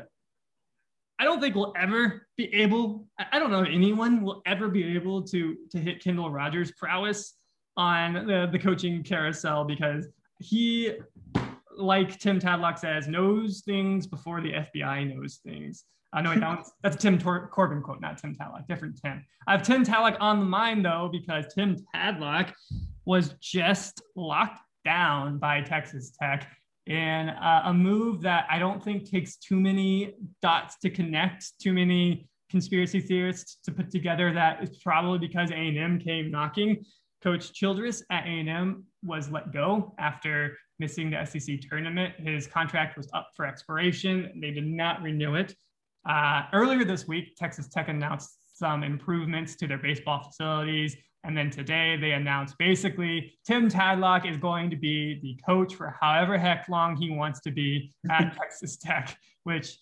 I don't think we'll ever be able, I don't know if anyone will ever be able to, to hit Kendall Rogers' prowess on the, the coaching carousel, because he, like Tim Tadlock says, knows things before the F B I knows things. I uh, know that that's a Tim Tor- Corbin quote, not Tim Tadlock, different Tim. I have Tim Tadlock on the mind, though, because Tim Tadlock was just locked down by Texas Tech in uh, a move that I don't think takes too many dots to connect, too many conspiracy theorists to put together. That is probably because A and M came knocking. Coach Childress at A and M was let go after missing the S E C tournament. His contract was up for expiration. They did not renew it. Uh, earlier this week, Texas Tech announced some improvements to their baseball facilities. And then today they announced basically Tim Tadlock is going to be the coach for however heck long he wants to be at Texas Tech, which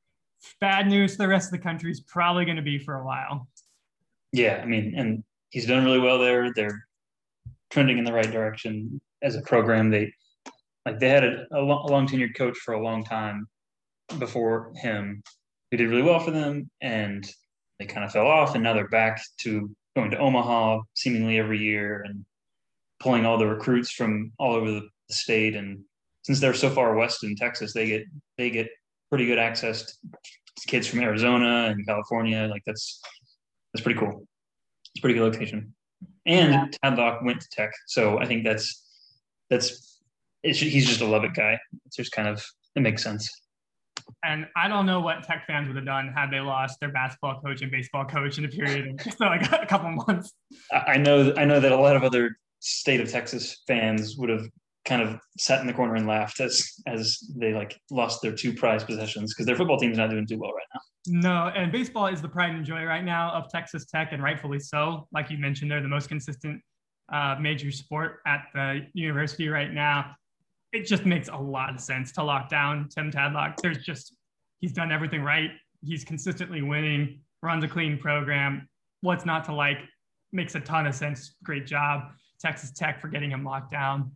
bad news to the rest of the country is probably going to be for a while. Yeah, I mean, and he's done really well there. They're trending in the right direction as a program. They like they had a, a long, long tenured coach for a long time before him who did really well for them, and they kind of fell off, and now they're back to going to Omaha seemingly every year and pulling all the recruits from all over the state. And since they're so far west in Texas, they get they get pretty good access to kids from Arizona and California. Like that's that's pretty cool. It's a pretty good location. And Tadlock went to Tech, so I think that's that's it's, he's just a Lubbock guy. It's just kind of it makes sense. And I don't know what Tech fans would have done had they lost their basketball coach and baseball coach in a period of just like a couple months. I know, I know that a lot of other state of Texas fans would have kind of sat in the corner and laughed as as they like lost their two prized possessions because their football team's not doing too well right now. No, and baseball is the pride and joy right now of Texas Tech, and rightfully so. Like you mentioned, they're the most consistent uh, major sport at the university right now. It just makes a lot of sense to lock down Tim Tadlock. There's just, he's done everything right. He's consistently winning, runs a clean program. What's not to like? Makes a ton of sense. Great job, Texas Tech, for getting him locked down.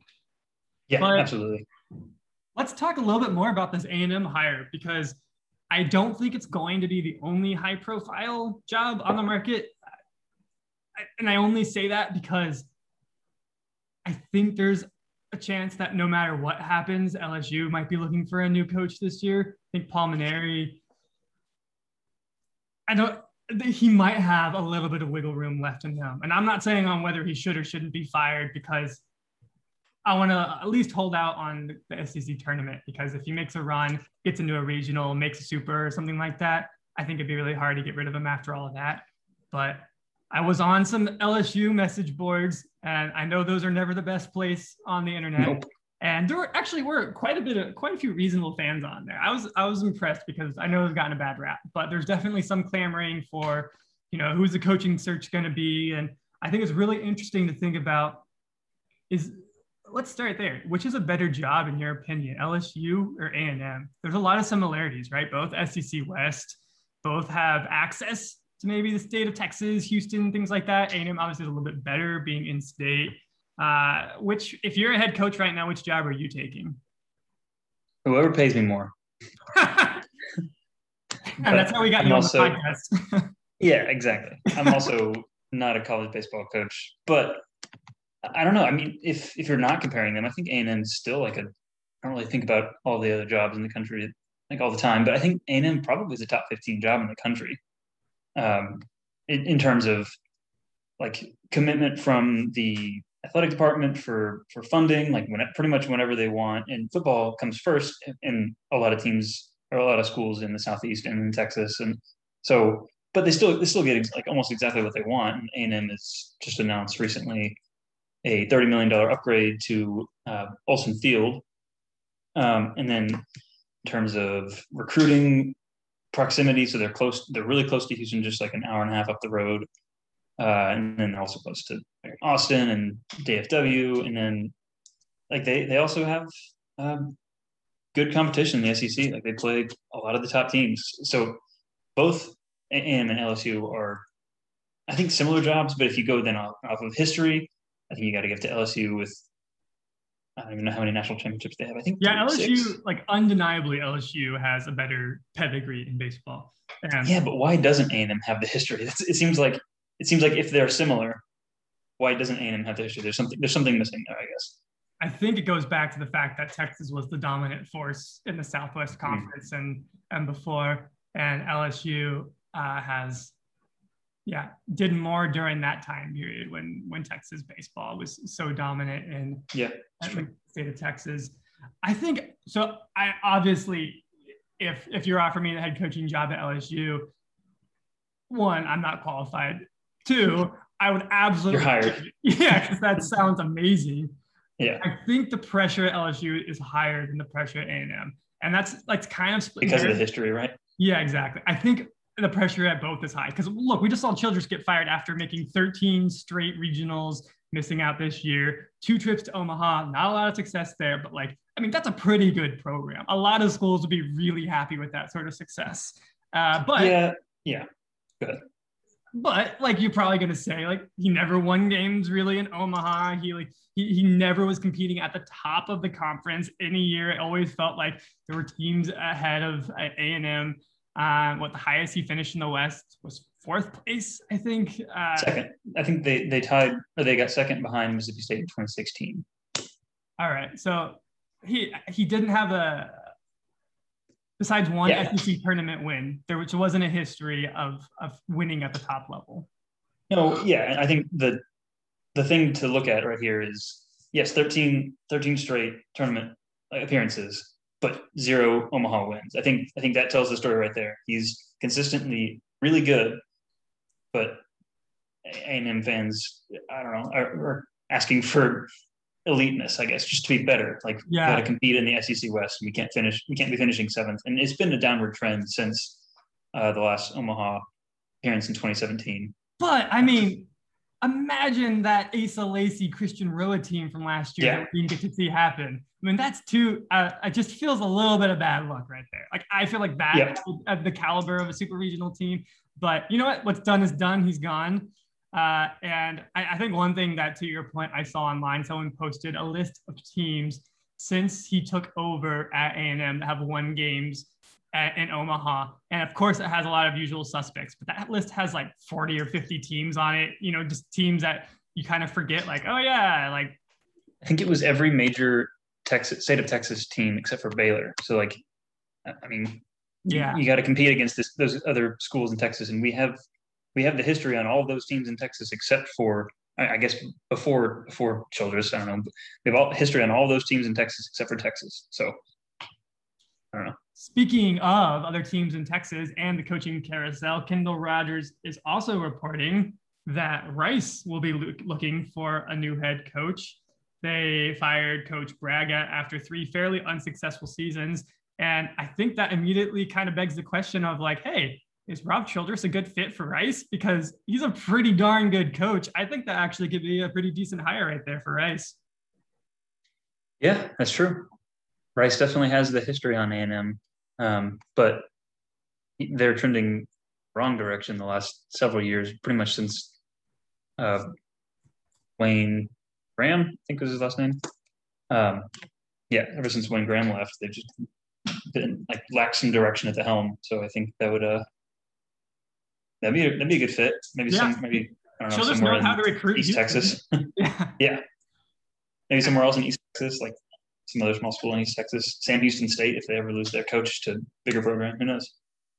Yeah, but absolutely. Let's talk a little bit more about this A and M hire, because I don't think it's going to be the only high profile job on the market. And I only say that because I think there's a chance that no matter what happens, L S U might be looking for a new coach this year. I think Paul Mainieri, I don't, he might have a little bit of wiggle room left in him. And I'm not saying on whether he should or shouldn't be fired, because I want to at least hold out on the S E C tournament, because if he makes a run, gets into a regional, makes a super or something like that, I think it'd be really hard to get rid of him after all of that. But I was on some L S U message boards, and I know those are never the best place on the internet. Nope. And there were actually were quite a bit of quite a few reasonable fans on there. I was I was impressed, because I know they've gotten a bad rap, but there's definitely some clamoring for, you know, who's the coaching search going to be. And I think it's really interesting to think about is, let's start there. Which is a better job in your opinion, L S U or A and M? There's a lot of similarities, right? Both S E C West, both have access to maybe the state of Texas, Houston, things like that. A and M obviously is a little bit better being in state. Uh, which, if you're a head coach right now, which job are you taking? Whoever pays me more. And that's how we got I'm you also, on the podcast. Yeah, exactly. I'm also not a college baseball coach, but I don't know. I mean, if if you're not comparing them, I think A and M is still like a, I don't really think about all the other jobs in the country like all the time, but I think A and M probably is a top fifteen job in the country. Um, in, in terms of like commitment from the athletic department for for funding, like when pretty much whenever they want, and football comes first in a lot of teams or a lot of schools in the Southeast and in Texas, and so but they still they still get like almost exactly what they want. And A and M has just announced recently a thirty million dollars upgrade to uh, Olsen Field, um, and then in terms of recruiting proximity, so they're close, they're really close to Houston, just like an hour and a half up the road. Uh, and then they're also close to Austin and D F W. And then like they, they also have um, good competition in the S E C. Like they play a lot of the top teams. So both A and M and L S U are I think similar jobs, but if you go then off, off of history, I think you got to give to L S U with, I don't even know how many national championships they have. I think yeah, L S U, six. like undeniably, L S U has a better pedigree in baseball. And yeah, but why doesn't A and M have the history? It's, it seems like it seems like if they're similar, why doesn't A and M have the history? There's something there's something missing there, I guess. I think it goes back to the fact that Texas was the dominant force in the Southwest Conference mm. and and before, and L S U uh, has, yeah, did more during that time period when when Texas baseball was so dominant in yeah, the state of Texas. I think so. I obviously, if if you're offering me the head coaching job at L S U, one, I'm not qualified. Two, I would absolutely. You're hired. Yeah, because that sounds amazing. Yeah, I think the pressure at L S U is higher than the pressure at A and M, and that's like kind of split because hairs. of the history, right? Yeah, exactly. I think the pressure at both is high because look, we just saw Childress get fired after making thirteen straight regionals, missing out this year, two trips to Omaha, not a lot of success there, but like, I mean, that's a pretty good program. A lot of schools would be really happy with that sort of success. Uh, but yeah, yeah, good. But like you're probably gonna say, like he never won games really in Omaha. He like he he never was competing at the top of the conference any year. It always felt like there were teams ahead of A and M. Uh, what the highest he finished in the West was fourth place, I think. Uh, second, I think they they tied or they got second behind Mississippi State in twenty sixteen. All right, so he he didn't have a. Besides one yeah. S E C tournament win, there which wasn't a history of of winning at the top level. No, yeah, and I think the the thing to look at right here is yes, thirteen, thirteen straight tournament appearances, but zero Omaha wins. I think I think that tells the story right there. He's consistently really good, but A and M fans, I don't know, are, are asking for eliteness, I guess, just to be better. Like yeah. we got to compete in the S E C West. We can't finish. We can't be finishing seventh, and it's been a downward trend since uh, the last Omaha appearance in twenty seventeen. But I mean, imagine that Asa Lacy Christian Roa team from last year yeah. that we didn't get to see happen. I mean, that's too. Uh, it just feels a little bit of bad luck right there. Like I feel like that yep. at the caliber of a super regional team. But you know what? What's done is done. He's gone. Uh, and I, I think one thing that, to your point, I saw online, someone posted a list of teams since he took over at A and M that have won games at, in Omaha. And of course, it has a lot of usual suspects, but that list has like forty or fifty teams on it, you know, just teams that you kind of forget, like, oh, yeah, like. I think it was every major Texas state of Texas team except for Baylor. So, like, I mean, yeah, you, you got to compete against this, those other schools in Texas. And we have we have the history on all of those teams in Texas, except for, I guess, before before Childress. I don't know. We have all history on all those teams in Texas, except for Texas. So, I don't know. Speaking of other teams in Texas and the coaching carousel, Kendall Rogers is also reporting that Rice will be lo- looking for a new head coach. They fired Coach Braga after three fairly unsuccessful seasons. And I think that immediately kind of begs the question of like, hey, is Rob Childress a good fit for Rice? Because he's a pretty darn good coach. I think that actually could be a pretty decent hire right there for Rice. Yeah, that's true. Rice definitely has the history on A and M, um, but they're trending wrong direction the last several years, pretty much since uh, Wayne Graham, I think was his last name. Um, yeah, ever since Wayne Graham left, they've just been like lacked some direction at the helm. So I think that would uh, that'd be a, that'd be a good fit. Maybe yeah. some maybe I don't know She'll somewhere just know how to in recruit East you. Texas. yeah. yeah, maybe somewhere else in East Texas, like some other small school in East Texas, Sam Houston State, if they ever lose their coach to a bigger program, who knows?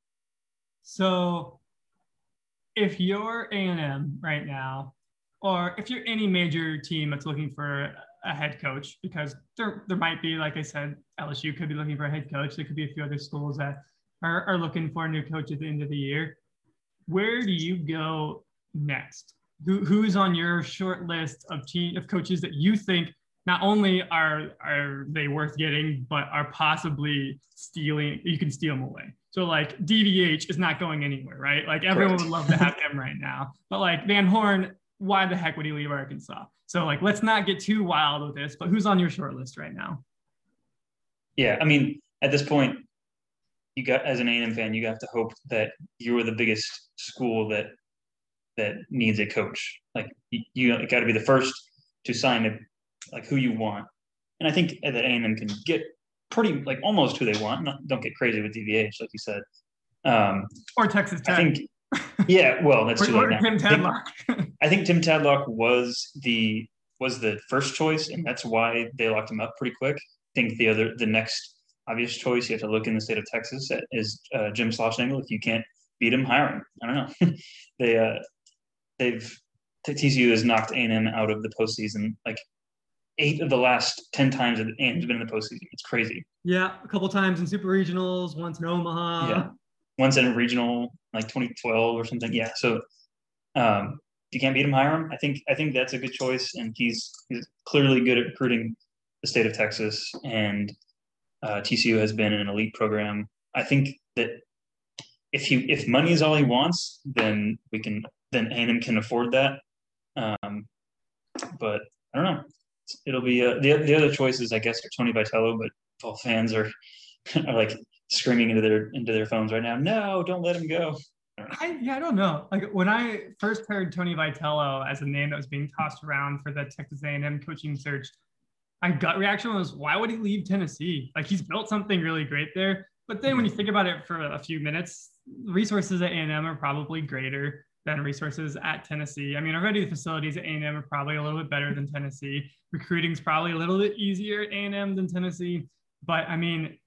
So if you're A and M right now, or if you're any major team that's looking for a head coach, because there there might be, like I said, L S U could be looking for a head coach. There could be a few other schools that are, are looking for a new coach at the end of the year. Where do you go next? Who who's on your short list of team of coaches that you think not only are are they worth getting, but are possibly stealing? You can steal them away. So like D V H is not going anywhere, right? Like everyone Correct. would love to have him right now, but like Van Horn, why the heck would he leave Arkansas? So like, let's not get too wild with this, but who's on your short list right now? Yeah. I mean, at this point, you got, as an A and M fan, you have to hope that you are the biggest school that that needs a coach. Like you, you got to be the first to sign a, like who you want. And I think that A and M can get pretty like almost who they want. Not, don't get crazy with D V H, like you said. Um, or Texas Tech. I think, yeah, well, that's too or, late or Tim Tadlock. I think, I think Tim Tadlock was the was the first choice, and that's why they locked him up pretty quick. I think the other the next obvious choice you have to look in the state of Texas at is uh, Jim Schlossnagle. If you can't beat him, hire him. I don't know. they uh, they've T C U has knocked A and M out of the postseason like eight of the last ten times that A and M's been in the postseason. It's crazy. Yeah, a couple times in super regionals, once in Omaha. Yeah, once in a regional like twenty twelve or something. Yeah, so um, if you can't beat him, hire him. I think I think that's a good choice, and he's he's clearly good at recruiting the state of Texas, and uh, T C U has been an elite program. I think that if he if money is all he wants, then we can then A and M can afford that. Um, but I don't know. It'll be uh, the the other choices, I guess, are Tony Vitello, but all fans are are like screaming into their into their phones right now. No, don't let him go. I, yeah, I don't know. Like when I first heard Tony Vitello as a name that was being tossed around for the Texas A and M coaching search, my gut reaction was, why would he leave Tennessee? Like he's built something really great there. But then when you think about it for a few minutes, resources at A and M are probably greater than resources at Tennessee. I mean, already the facilities at A and M are probably a little bit better than Tennessee. Recruiting's probably a little bit easier at A and M than Tennessee. But I mean,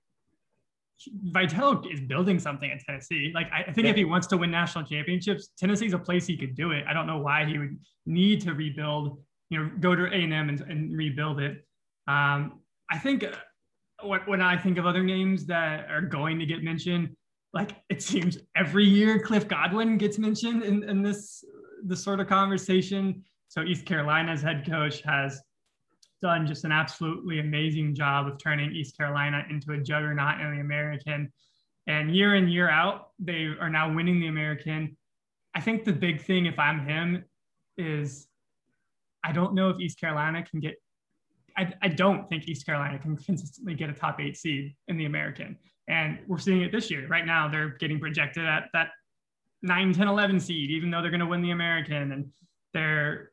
Vitello is building something at Tennessee. Like I think yeah. if he wants to win national championships, Tennessee's a place he could do it. I don't know why he would need to rebuild, you know, go to A and M and, and rebuild it. Um, I think when, when I think of other names that are going to get mentioned, like it seems every year Cliff Godwin gets mentioned in, in this, this sort of conversation. So East Carolina's head coach has done just an absolutely amazing job of turning East Carolina into a juggernaut in the American. And year in, year out, they are now winning the American. I think the big thing, if I'm him, is I don't know if East Carolina can get, I, I don't think East Carolina can consistently get a top eight seed in the American. And we're seeing it this year. Right now, they're getting projected at that nine, ten, eleven seed, even though they're going to win the American. And they're,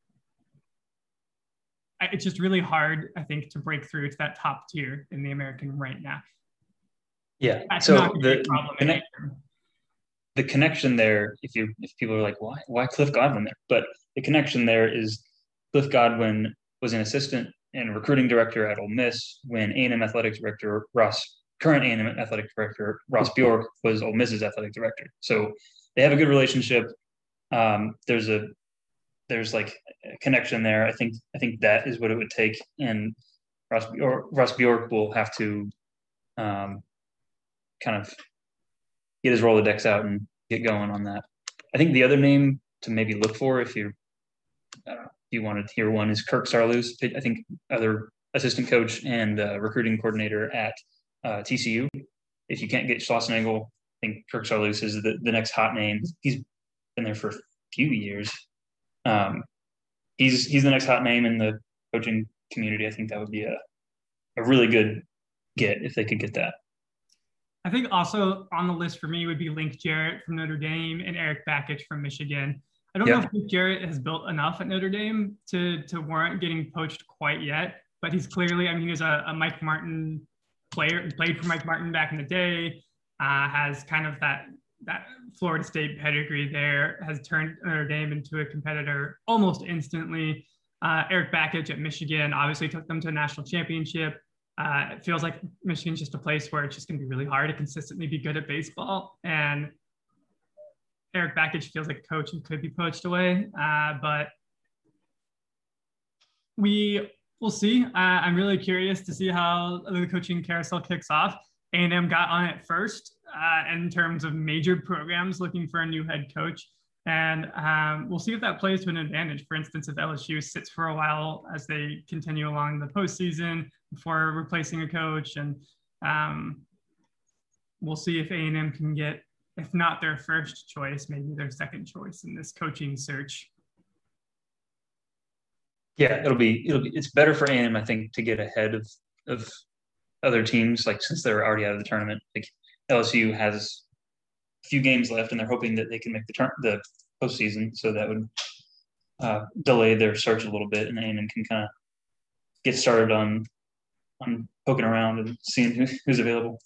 it's just really hard, I think, to break through to that top tier in the American right now. Yeah. That's so the, the, connect, the connection there, if you if people are like, why why Cliff Godwin there? But the connection there is Cliff Godwin was an assistant and recruiting director at Ole Miss when A and M athletic director Ross, current A and M athletic director Ross Bjork was Ole Miss's athletic director. So they have a good relationship. Um, there's a there's like a connection there. I think I think that is what it would take, and Ross Bjork, Ross Bjork will have to um, kind of get his Rolodex out and get going on that. I think the other name to maybe look for, if you I don't know, if you wanted to hear one, is Kirk Saarloos. I think other assistant coach and uh, recruiting coordinator at uh, T C U. If you can't get Schlossnagle, I think Kirk Saarloos is the, the next hot name. He's been there for a few years. Um, he's he's the next hot name in the coaching community. I think that would be a, a really good get if they could get that. I think also on the list for me would be Link Jarrett from Notre Dame and Eric Bakich from Michigan. I don't yep. know if Link Jarrett has built enough at Notre Dame to, to warrant getting poached quite yet, but he's clearly, I mean, he's a, a Mike Martin player, played for Mike Martin back in the day, uh, has kind of that that Florida State pedigree there, has turned Notre Dame into a competitor almost instantly. Uh, Eric Bakich at Michigan obviously took them to a national championship. Uh, it feels like Michigan's just a place where it's just going to be really hard to consistently be good at baseball. And Eric Bakich feels like a coach who could be poached away, uh, but we will see. Uh, I'm really curious to see how the coaching carousel kicks off. A and M got on it first uh, in terms of major programs looking for a new head coach. And um, we'll see if that plays to an advantage. For instance, if L S U sits for a while as they continue along the postseason before replacing a coach. And um, we'll see if A and M can get, if not their first choice, maybe their second choice in this coaching search. Yeah, it'll be, it'll be, it's better for A and M, I think, to get ahead of, of other teams, like since they're already out of the tournament. Like L S U has a few games left and they're hoping that they can make the turn, the postseason, so that would uh, delay their search a little bit, and A and M can kind of get started on on poking around and seeing who, who's available.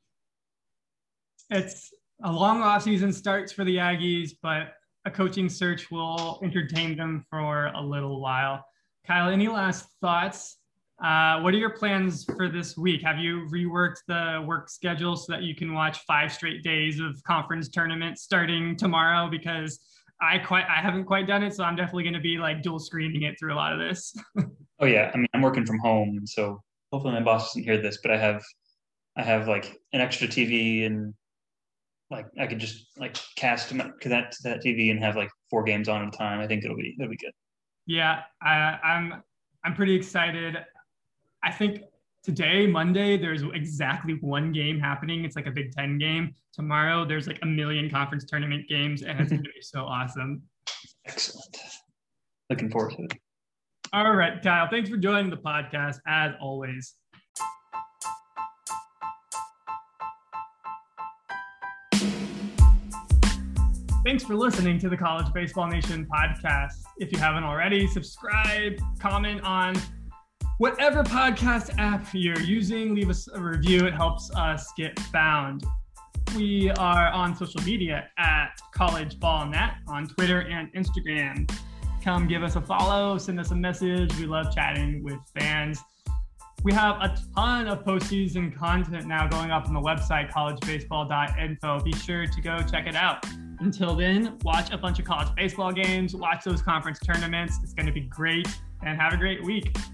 It's a long offseason starts for the Aggies, but a coaching search will entertain them for a little while. Kyle, any last thoughts? Uh, what are your plans for this week? Have you reworked the work schedule so that you can watch five straight days of conference tournaments starting tomorrow? Because I quite I haven't quite done it, so I'm definitely going to be like dual screening it through a lot of this. Oh yeah, I mean I'm working from home, and so hopefully my boss doesn't hear this, but I have I have like an extra T V, and like I could just like cast my, that to that T V and have like four games on at a time. I think it'll be it'll be good. Yeah, I, I'm I'm pretty excited. I think today, Monday, there's exactly one game happening. It's like a Big Ten game. Tomorrow, there's like a million conference tournament games, and it's going to be so awesome. Excellent. Looking forward to it. All right, Kyle, thanks for joining the podcast, as always. Thanks for listening to the College Baseball Nation podcast. If you haven't already, subscribe, comment on whatever podcast app you're using, leave us a review. It helps us get found. We are on social media at College Ball Net on Twitter and Instagram. Come give us a follow, send us a message. We love chatting with fans. We have a ton of postseason content now going up on the website, college baseball dot info. Be sure to go check it out. Until then, watch a bunch of college baseball games, watch those conference tournaments. It's going to be great, and have a great week.